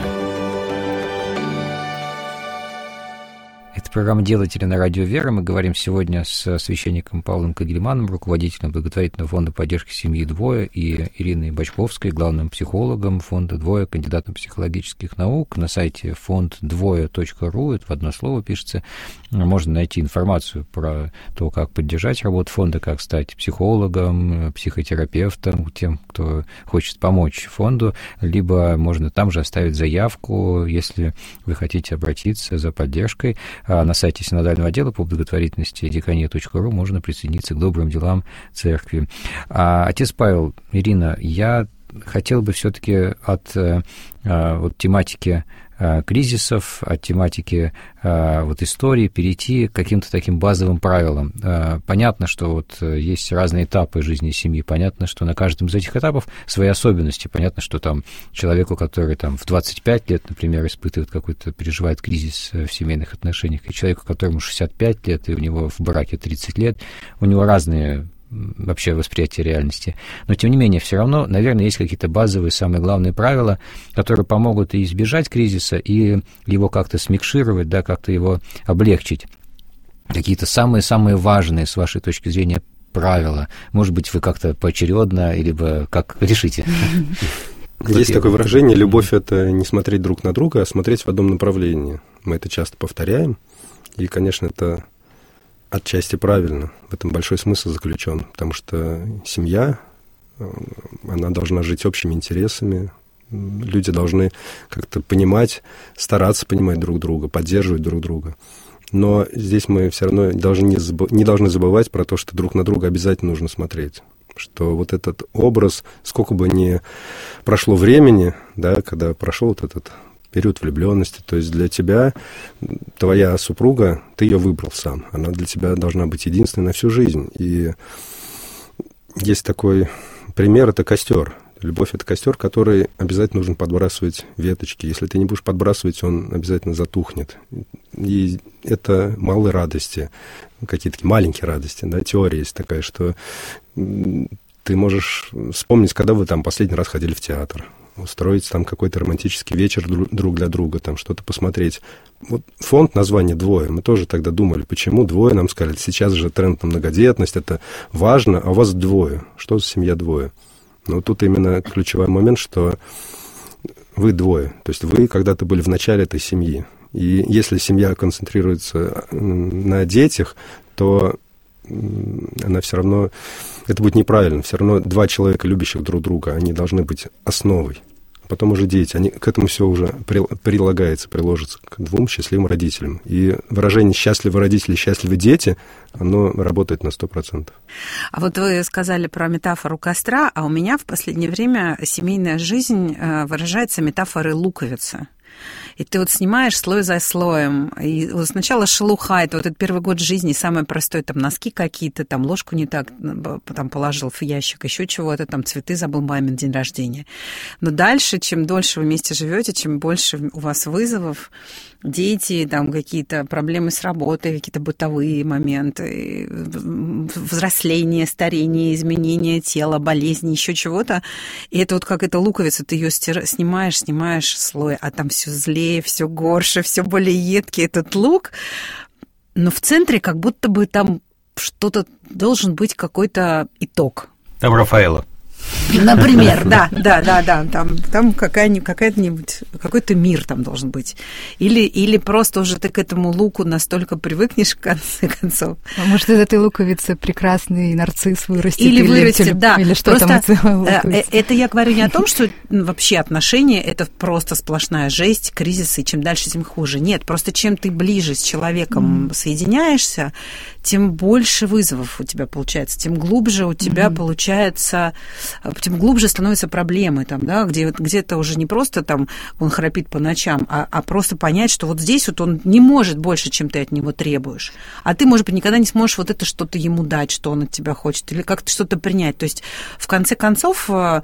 Это программа «Делатели на радио «Вера». Мы говорим сегодня с священником Павлом Кагельманом, руководителем благотворительного фонда поддержки семьи «Двое», и Ириной Бочковской, главным психологом фонда «Двое», кандидатом психологических наук. На сайте фонд двое точка ру, это в одно слово пишется, можно найти информацию про то, как поддержать работу фонда, как стать психологом, психотерапевтом, тем, кто хочет помочь фонду, либо можно там же оставить заявку, если вы хотите обратиться за поддержкой. На сайте синодального отдела по благотворительности дикания точка ру можно присоединиться к добрым делам церкви. А, отец Павел, Ирина, я хотел бы все-таки от а, вот, тематики а, кризисов, от тематики а, вот, истории перейти к каким-то таким базовым правилам. А, понятно, что вот есть разные этапы жизни семьи, понятно, что на каждом из этих этапов свои особенности, понятно, что там человеку, который там в двадцать пять лет, например, испытывает какой-то, переживает кризис в семейных отношениях, и человеку, которому шестьдесят пять лет, и у него в браке тридцать лет, у него разные вообще восприятие реальности. Но, тем не менее, все равно, наверное, есть какие-то базовые, самые главные правила, которые помогут и избежать кризиса, и его как-то смикшировать, да, как-то его облегчить. Какие-то самые-самые важные, с вашей точки зрения, правила. Может быть, вы как-то поочередно, либо как решите. Есть такое выражение: любовь — это не смотреть друг на друга, а смотреть в одном направлении. Мы это часто повторяем, и, конечно, это отчасти правильно. В этом большой смысл заключен, потому что семья, она должна жить общими интересами. Люди должны как-то понимать, стараться понимать друг друга, поддерживать друг друга. Но здесь мы все равно должны не, забыв... не должны забывать про то, что друг на друга обязательно нужно смотреть. Что вот этот образ, сколько бы ни прошло времени, да, когда прошел вот этот период влюбленности, то есть для тебя твоя супруга, ты ее выбрал сам. Она для тебя должна быть единственной на всю жизнь. И есть такой пример, это костер. Любовь — это костер, который обязательно нужно подбрасывать веточки. Если ты не будешь подбрасывать, он обязательно затухнет. И это малые радости, какие-то такие маленькие радости. Да? Теория есть такая, что ты можешь вспомнить, когда вы там последний раз ходили в театр, устроить там какой-то романтический вечер друг для друга, там что-то посмотреть. Вот фонд названия «Двое». Мы тоже тогда думали, почему двое, нам сказали, сейчас же тренд на многодетность, это важно, а у вас двое. Что за семья двое? Но тут именно ключевой момент, что вы двое. То есть вы когда-то были в начале этой семьи. И если семья концентрируется на детях, то она все равно... Это будет неправильно. Все равно два человека, любящих друг друга, они должны быть основой. Потом уже дети. Они, к этому все уже прилагается, приложится к двум счастливым родителям. И выражение «счастливы родители, счастливы дети», оно работает на сто процентов. А вот вы сказали про метафору костра, а у меня в последнее время семейная жизнь выражается метафорой луковицы. И ты вот снимаешь слой за слоем, и вот сначала шелуха, это вот этот первый год жизни, самый простой, там носки какие-то, там ложку не так там положил в ящик, еще чего-то, там цветы забыл мамин день рождения. Но дальше, чем дольше вы вместе живете, чем больше у вас вызовов, дети, там какие-то проблемы с работой, какие-то бытовые моменты, взросление, старение, изменение тела, болезни, еще чего-то. И это вот как эта луковица, ты ее стир... снимаешь, снимаешь слой, а там все злее, все горше, все более едкий этот лук. Но в центре как будто бы там что-то должен быть какой-то итог. Там Рафаэлло. Например, да, да, да, да, там, там какая-нибудь, какой-то мир там должен быть. Или, или просто уже ты к этому луку настолько привыкнешь, в конце концов. А может, из этой луковицы прекрасный нарцисс вырастет? Или, или вырастет, или, да. Или что просто там это я говорю не о том, что вообще отношения – это просто сплошная жесть, кризис, и чем дальше, тем хуже. Нет, просто чем ты ближе с человеком mm. соединяешься, тем больше вызовов у тебя получается, тем глубже у тебя mm-hmm. получается, тем глубже становятся проблемы, там, да, где, где-то уже не просто там он храпит по ночам, а, а просто понять, что вот здесь вот он не может больше, чем ты от него требуешь. А ты, может быть, никогда не сможешь вот это что-то ему дать, что он от тебя хочет, или как-то что-то принять. То есть, в конце концов, ну,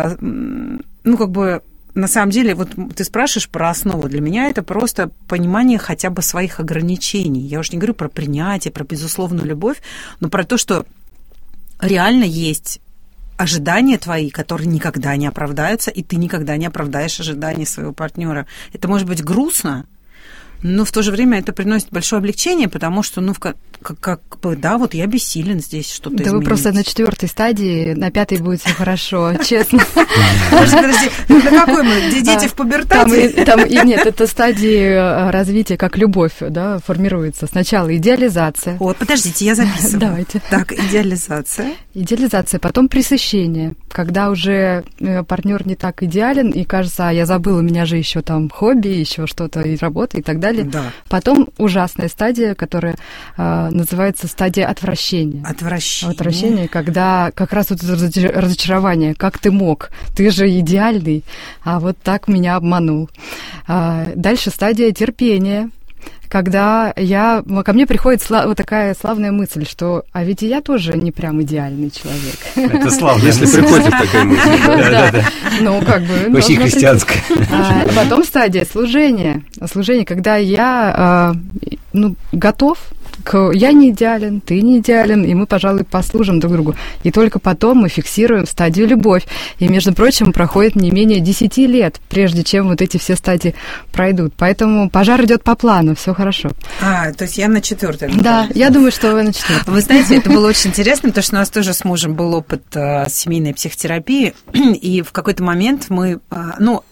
как бы, на самом деле, вот ты спрашиваешь про основу. Для меня это просто понимание хотя бы своих ограничений. Я уж не говорю про принятие, про безусловную любовь, но про то, что реально есть ожидания твои, которые никогда не оправдаются, и ты никогда не оправдаешь ожидания своего партнера. Это может быть грустно, но в то же время это приносит большое облегчение, потому что, ну, как, как бы, да, вот я бессилен здесь что-то да изменить. Вы просто на четвертой стадии, на пятой будет все хорошо, честно. Подожди, на какой мы? Дети в пубертате? Там нет, это стадии развития, как любовь, да, формируется. Сначала идеализация. Вот, подождите, я записываю. Давайте. Так, идеализация. Идеализация, потом пресыщение, когда уже партнер не так идеален, и кажется, а я забыла, у меня же еще там хобби, еще что-то, и работа, и так далее. Да. Потом ужасная стадия, которая э, называется стадия отвращения. Отвращение. Отвращение, когда как раз вот это разочарование. Как ты мог? Ты же идеальный, а вот так меня обманул. А дальше стадия терпения. Когда я, ко мне приходит вот такая славная мысль, что а ведь и я тоже не прям идеальный человек. Это славно, если приходит такая мысль. Да, да. Ну, как бы... Очень христианская. Потом стадия служения. Служение, когда я ну, готов, я не идеален, ты не идеален, и мы, пожалуй, послужим друг другу. И только потом мы фиксируем стадию любовь. И, между прочим, проходит не менее десяти лет, прежде чем вот эти все стадии пройдут. Поэтому пожар идет по плану, все хорошо. А, то есть я на четвертой. Да, я думаю, что вы на четвертой. Вы знаете, это было очень интересно, потому что у нас тоже с мужем был опыт семейной психотерапии, и в какой-то момент мы, ну,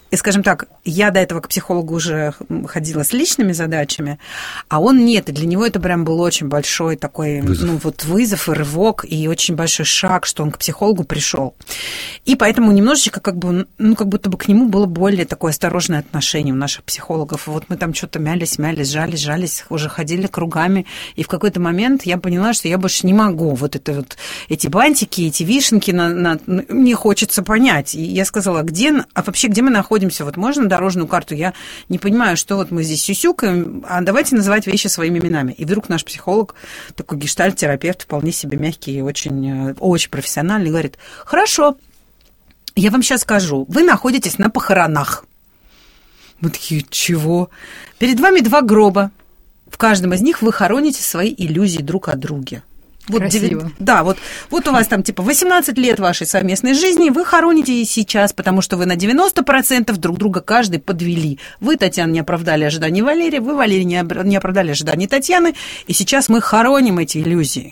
И, скажем так, я до этого к психологу уже ходила с личными задачами, а он нет. И для него это прям был очень большой такой вызов. Ну, вот вызов и рывок, и очень большой шаг, что он к психологу пришел. И поэтому немножечко как бы, ну, как будто бы к нему было более такое осторожное отношение у наших психологов. Вот мы там что-то мялись, мялись, жались, жались, уже ходили кругами. И в какой-то момент я поняла, что я больше не могу. Вот это вот эти бантики, эти вишенки, на, на, мне хочется понять. И я сказала, где, а вообще где мы находимся? Вот можно дорожную карту? Я не понимаю, что вот мы здесь сюсюкаем, а давайте называть вещи своими именами. И вдруг наш психолог, такой гештальт-терапевт, вполне себе мягкий и очень, очень профессиональный, говорит, хорошо, я вам сейчас скажу, вы находитесь на похоронах. Мы такие, чего? Перед вами два гроба. В каждом из них вы хороните свои иллюзии друг о друге. Вот Красиво. девять, да, вот, вот у вас там типа восемнадцать лет вашей совместной жизни, вы хороните сейчас, потому что вы на девяносто процентов друг друга каждый подвели. Вы, Татьяна, не оправдали ожиданий Валерия, вы, Валерий, не оправдали ожиданий Татьяны, и сейчас мы хороним эти иллюзии.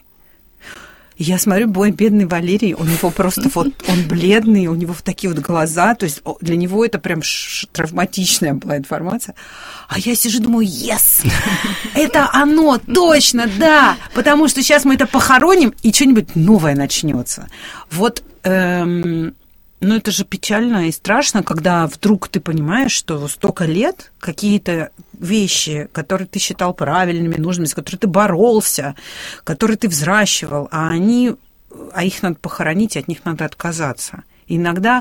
Я смотрю, мой бедный Валерий, у него просто вот, он бледный, у него вот такие вот глаза, то есть для него это прям травматичная была информация. А я сижу, думаю, yes, это оно, точно, да, потому что сейчас мы это похороним, и что-нибудь новое начнется. Вот, эм, ну это же печально и страшно, когда вдруг ты понимаешь, что столько лет какие-то вещи, которые ты считал правильными, нужными, с которыми ты боролся, которые ты взращивал, а они, а их надо похоронить, и от них надо отказаться. И иногда,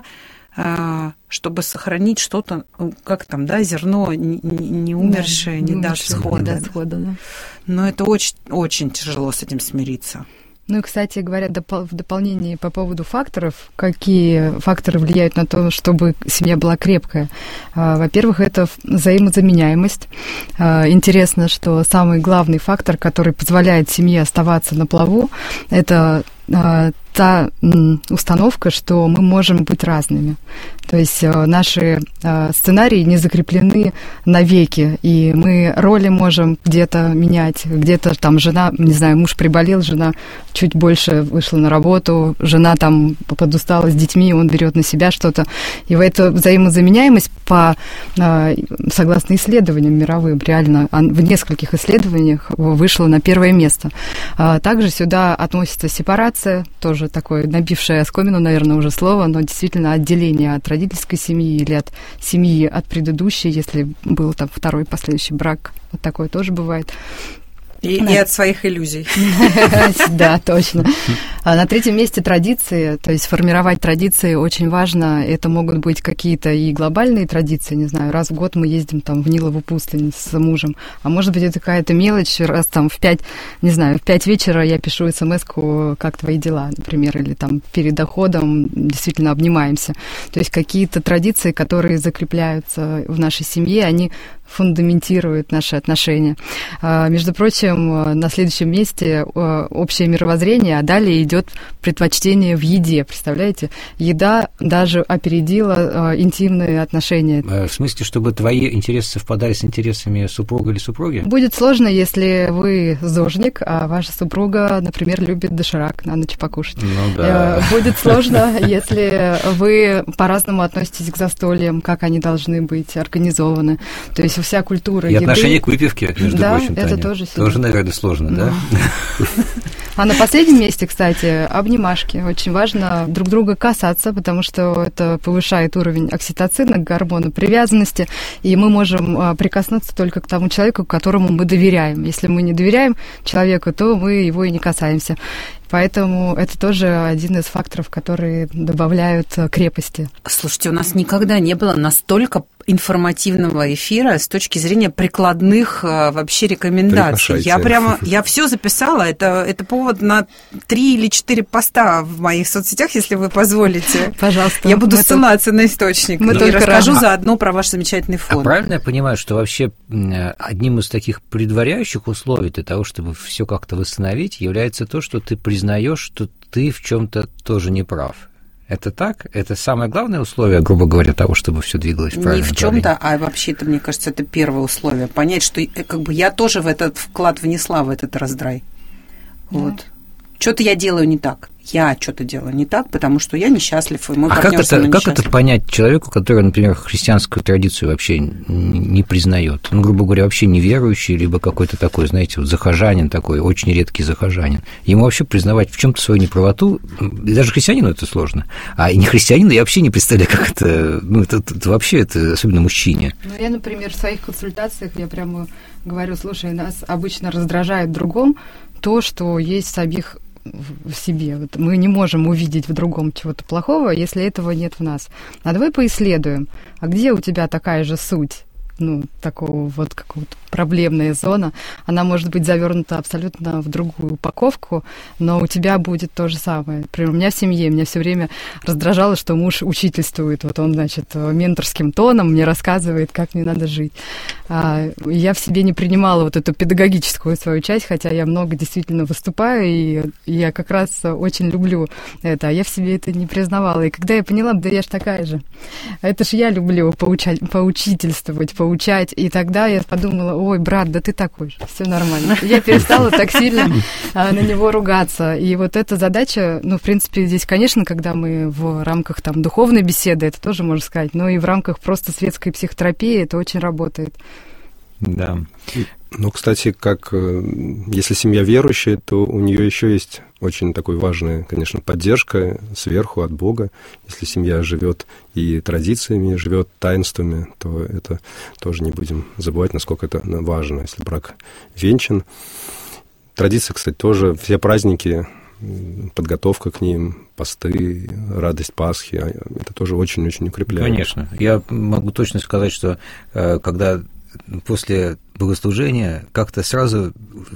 чтобы сохранить что-то, как там, да, зерно не, не умершее, да, не, не даст всхода. Не даст всхода, да. Но это очень, очень тяжело с этим смириться. Ну и, кстати говоря, допол- в дополнение по поводу факторов, какие факторы влияют на то, чтобы семья была крепкая. А, во-первых, это взаимозаменяемость. А, интересно, что самый главный фактор, который позволяет семье оставаться на плаву, это а, та м, установка, что мы можем быть разными. То есть а, наши а, сценарии не закреплены навеки, и мы роли можем где-то менять, где-то там жена, не знаю, муж приболел, жена чуть больше вышла на работу, жена там подустала с детьми, он берет на себя что-то. И в эту взаимозаменяемость, по, а, согласно исследованиям мировым, реально в нескольких исследованиях вышла на первое место. А, также сюда относится сепарация, тоже такое набившее оскомину, наверное, уже слово, но действительно отделение от родительской семьи или от семьи от предыдущей, если был там второй последующий брак, вот такое тоже бывает. И, да. и от своих иллюзий. Да, точно. А на третьем месте традиции, то есть формировать традиции очень важно. Это могут быть какие-то и глобальные традиции, не знаю, раз в год мы ездим там в Нилову пустынь с мужем, а может быть это какая-то мелочь, раз там в пять, не знаю, в пять вечера я пишу смс-ку «Как твои дела?», например, или там перед доходом действительно обнимаемся. То есть какие-то традиции, которые закрепляются в нашей семье, они фундаментирует наши отношения. Между прочим, на следующем месте общее мировоззрение, а далее идет предпочтение в еде. Представляете? Еда даже опередила интимные отношения. В смысле, чтобы твои интересы совпадали с интересами супруга или супруги? Будет сложно, если вы зожник, а ваша супруга, например, любит доширак на ночь покушать. Ну, да. Будет сложно, если вы по-разному относитесь к застольям, как они должны быть организованы. То есть вся культура и еды. отношение к выпивке, между да, прочим, это Таня. тоже сильно. Тоже, наверное, сложно, да? А на последнем месте, кстати, обнимашки. Очень важно друг друга касаться, потому что это повышает уровень окситоцина, гормона привязанности, и мы можем прикоснуться только к тому человеку, которому мы доверяем. Если мы не доверяем человеку, то мы его и не касаемся. Поэтому это тоже один из факторов, которые добавляют крепости. Слушайте, у нас никогда не было настолько информативного эфира с точки зрения прикладных вообще рекомендаций. Я прямо, я все записала. Это, это повод на три или четыре поста в моих соцсетях, если вы позволите. Пожалуйста. Я буду ссылаться на источник мы и только расскажу рано. заодно про ваш замечательный фонд. А правильно я понимаю, что вообще одним из таких предваряющих условий для того, чтобы все как-то восстановить, является то, что ты признаешь, что ты в чем-то тоже не прав? Это так? Это самое главное условие, грубо говоря, того, чтобы все двигалось правильно? Не в чем-то, а вообще-то, мне кажется, это первое условие. Понять, что как бы я тоже в этот вклад внесла, в этот раздрай. Вот. Что-то я делаю не так. я что-то делаю не так, потому что я несчастлив, и мой а партнер как со мной это, несчастлив. как это понять человеку, который, например, христианскую традицию вообще не признает? Ну, грубо говоря, вообще неверующий, либо какой-то такой, знаете, вот захожанин такой, очень редкий захожанин. Ему вообще признавать в чем-то свою неправоту, и даже христианину это сложно. А не христианину я вообще не представляю, как это, ну, это, это вообще, это особенно мужчине. Ну, я, например, в своих консультациях, я прямо говорю, слушай, нас обычно раздражает в другом то, что есть в самих в себе. Вот мы не можем увидеть в другом чего-то плохого, если этого нет в нас. А давай поисследуем, а где у тебя такая же суть? Ну, такого вот какого-то проблемная зона, она может быть завернута абсолютно в другую упаковку, но у тебя будет то же самое. Например, у меня в семье, меня все время раздражало, что муж учительствует, вот он, значит, менторским тоном мне рассказывает, как мне надо жить. А я в себе не принимала вот эту педагогическую свою часть, хотя я много действительно выступаю, и я как раз очень люблю это, а я в себе это не признавала. И когда я поняла, да я ж такая же, это ж я люблю поучать, поучительствовать, поучать, и тогда я подумала, ой, брат, да ты такой же, все нормально. Я перестала так сильно а, на него ругаться. И вот эта задача, ну, в принципе, здесь, конечно, когда мы в рамках там духовной беседы, это тоже можно сказать, но и в рамках просто светской психотерапии это очень работает. Да. Ну, кстати, как если семья верующая, то у нее еще есть очень такой важная, конечно, поддержка сверху от Бога. Если семья живет и традициями, живет таинствами, то это тоже не будем забывать, насколько это важно, если брак венчан. Традиции, кстати, тоже, все праздники, подготовка к ним, посты, радость Пасхи, это тоже очень-очень укрепляет. Конечно. Я могу точно сказать, что когда после богослужения как-то сразу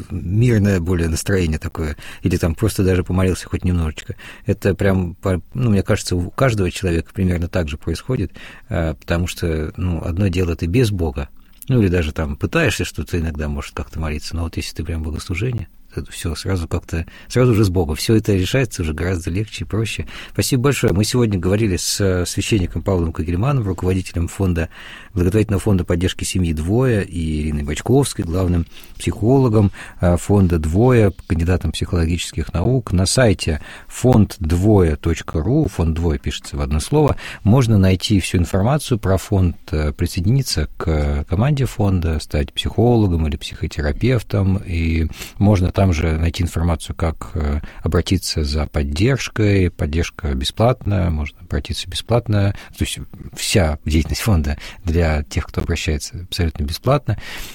мирное более настроение такое, или там просто даже помолился хоть немножечко. Это прям, ну, мне кажется, у каждого человека примерно так же происходит, потому что, ну, одно дело ты без Бога, ну, или даже там пытаешься что-то иногда, может, как-то молиться, но вот если ты прям богослужение, это все сразу как-то, сразу же с Богом. Все это решается уже гораздо легче и проще. Спасибо большое. Мы сегодня говорили с священником Павлом Кагельмановым, руководителем фонда, благотворительного фонда поддержки семьи «Двое», и Ириной Бочковской, главным психологом фонда «Двое», кандидатом психологических наук. На сайте фонд двое точка ру, фонд «Двое» пишется в одно слово, можно найти всю информацию про фонд, присоединиться к команде фонда, стать психологом или психотерапевтом, и можно там же найти информацию, как обратиться за поддержкой. Поддержка бесплатная, можно обратиться бесплатно. То есть вся деятельность фонда для тех, кто обращается, абсолютно бесплатно.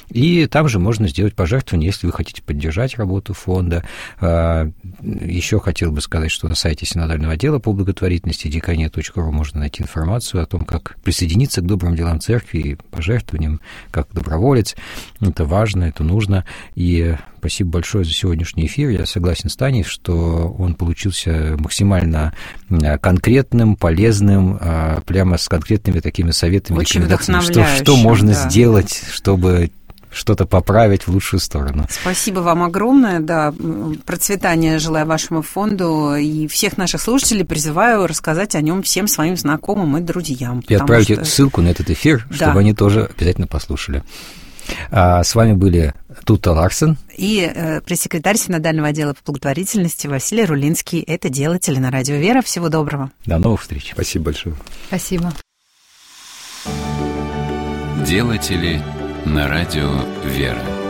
И там же можно сделать пожертвование, если вы хотите поддержать работу фонда. Еще хотел бы сказать, что на сайте синодального отдела по благотворительности дикания точка ру можно найти информацию о том, как присоединиться к добрым делам церкви и пожертвованиям, как доброволец. Это важно, это нужно. И спасибо большое за сегодняшний эфир. Я согласен с Таней, что он получился максимально конкретным, полезным, прямо с конкретными такими советами, очень рекомендациями, что, что можно да. сделать, чтобы что-то поправить в лучшую сторону. Спасибо вам огромное, да, процветания желаю вашему фонду, и всех наших слушателей призываю рассказать о нем всем своим знакомым и друзьям. И отправить что... ссылку на этот эфир, да. чтобы они тоже обязательно послушали. А с вами были Тута Ларсен и э, пресс-секретарь синодального отдела по благотворительности Василий Рулинский. Это «Делатели» на радио «Вера». Всего доброго. До новых встреч. Спасибо большое. Спасибо. «Делатели» на радио «Вера».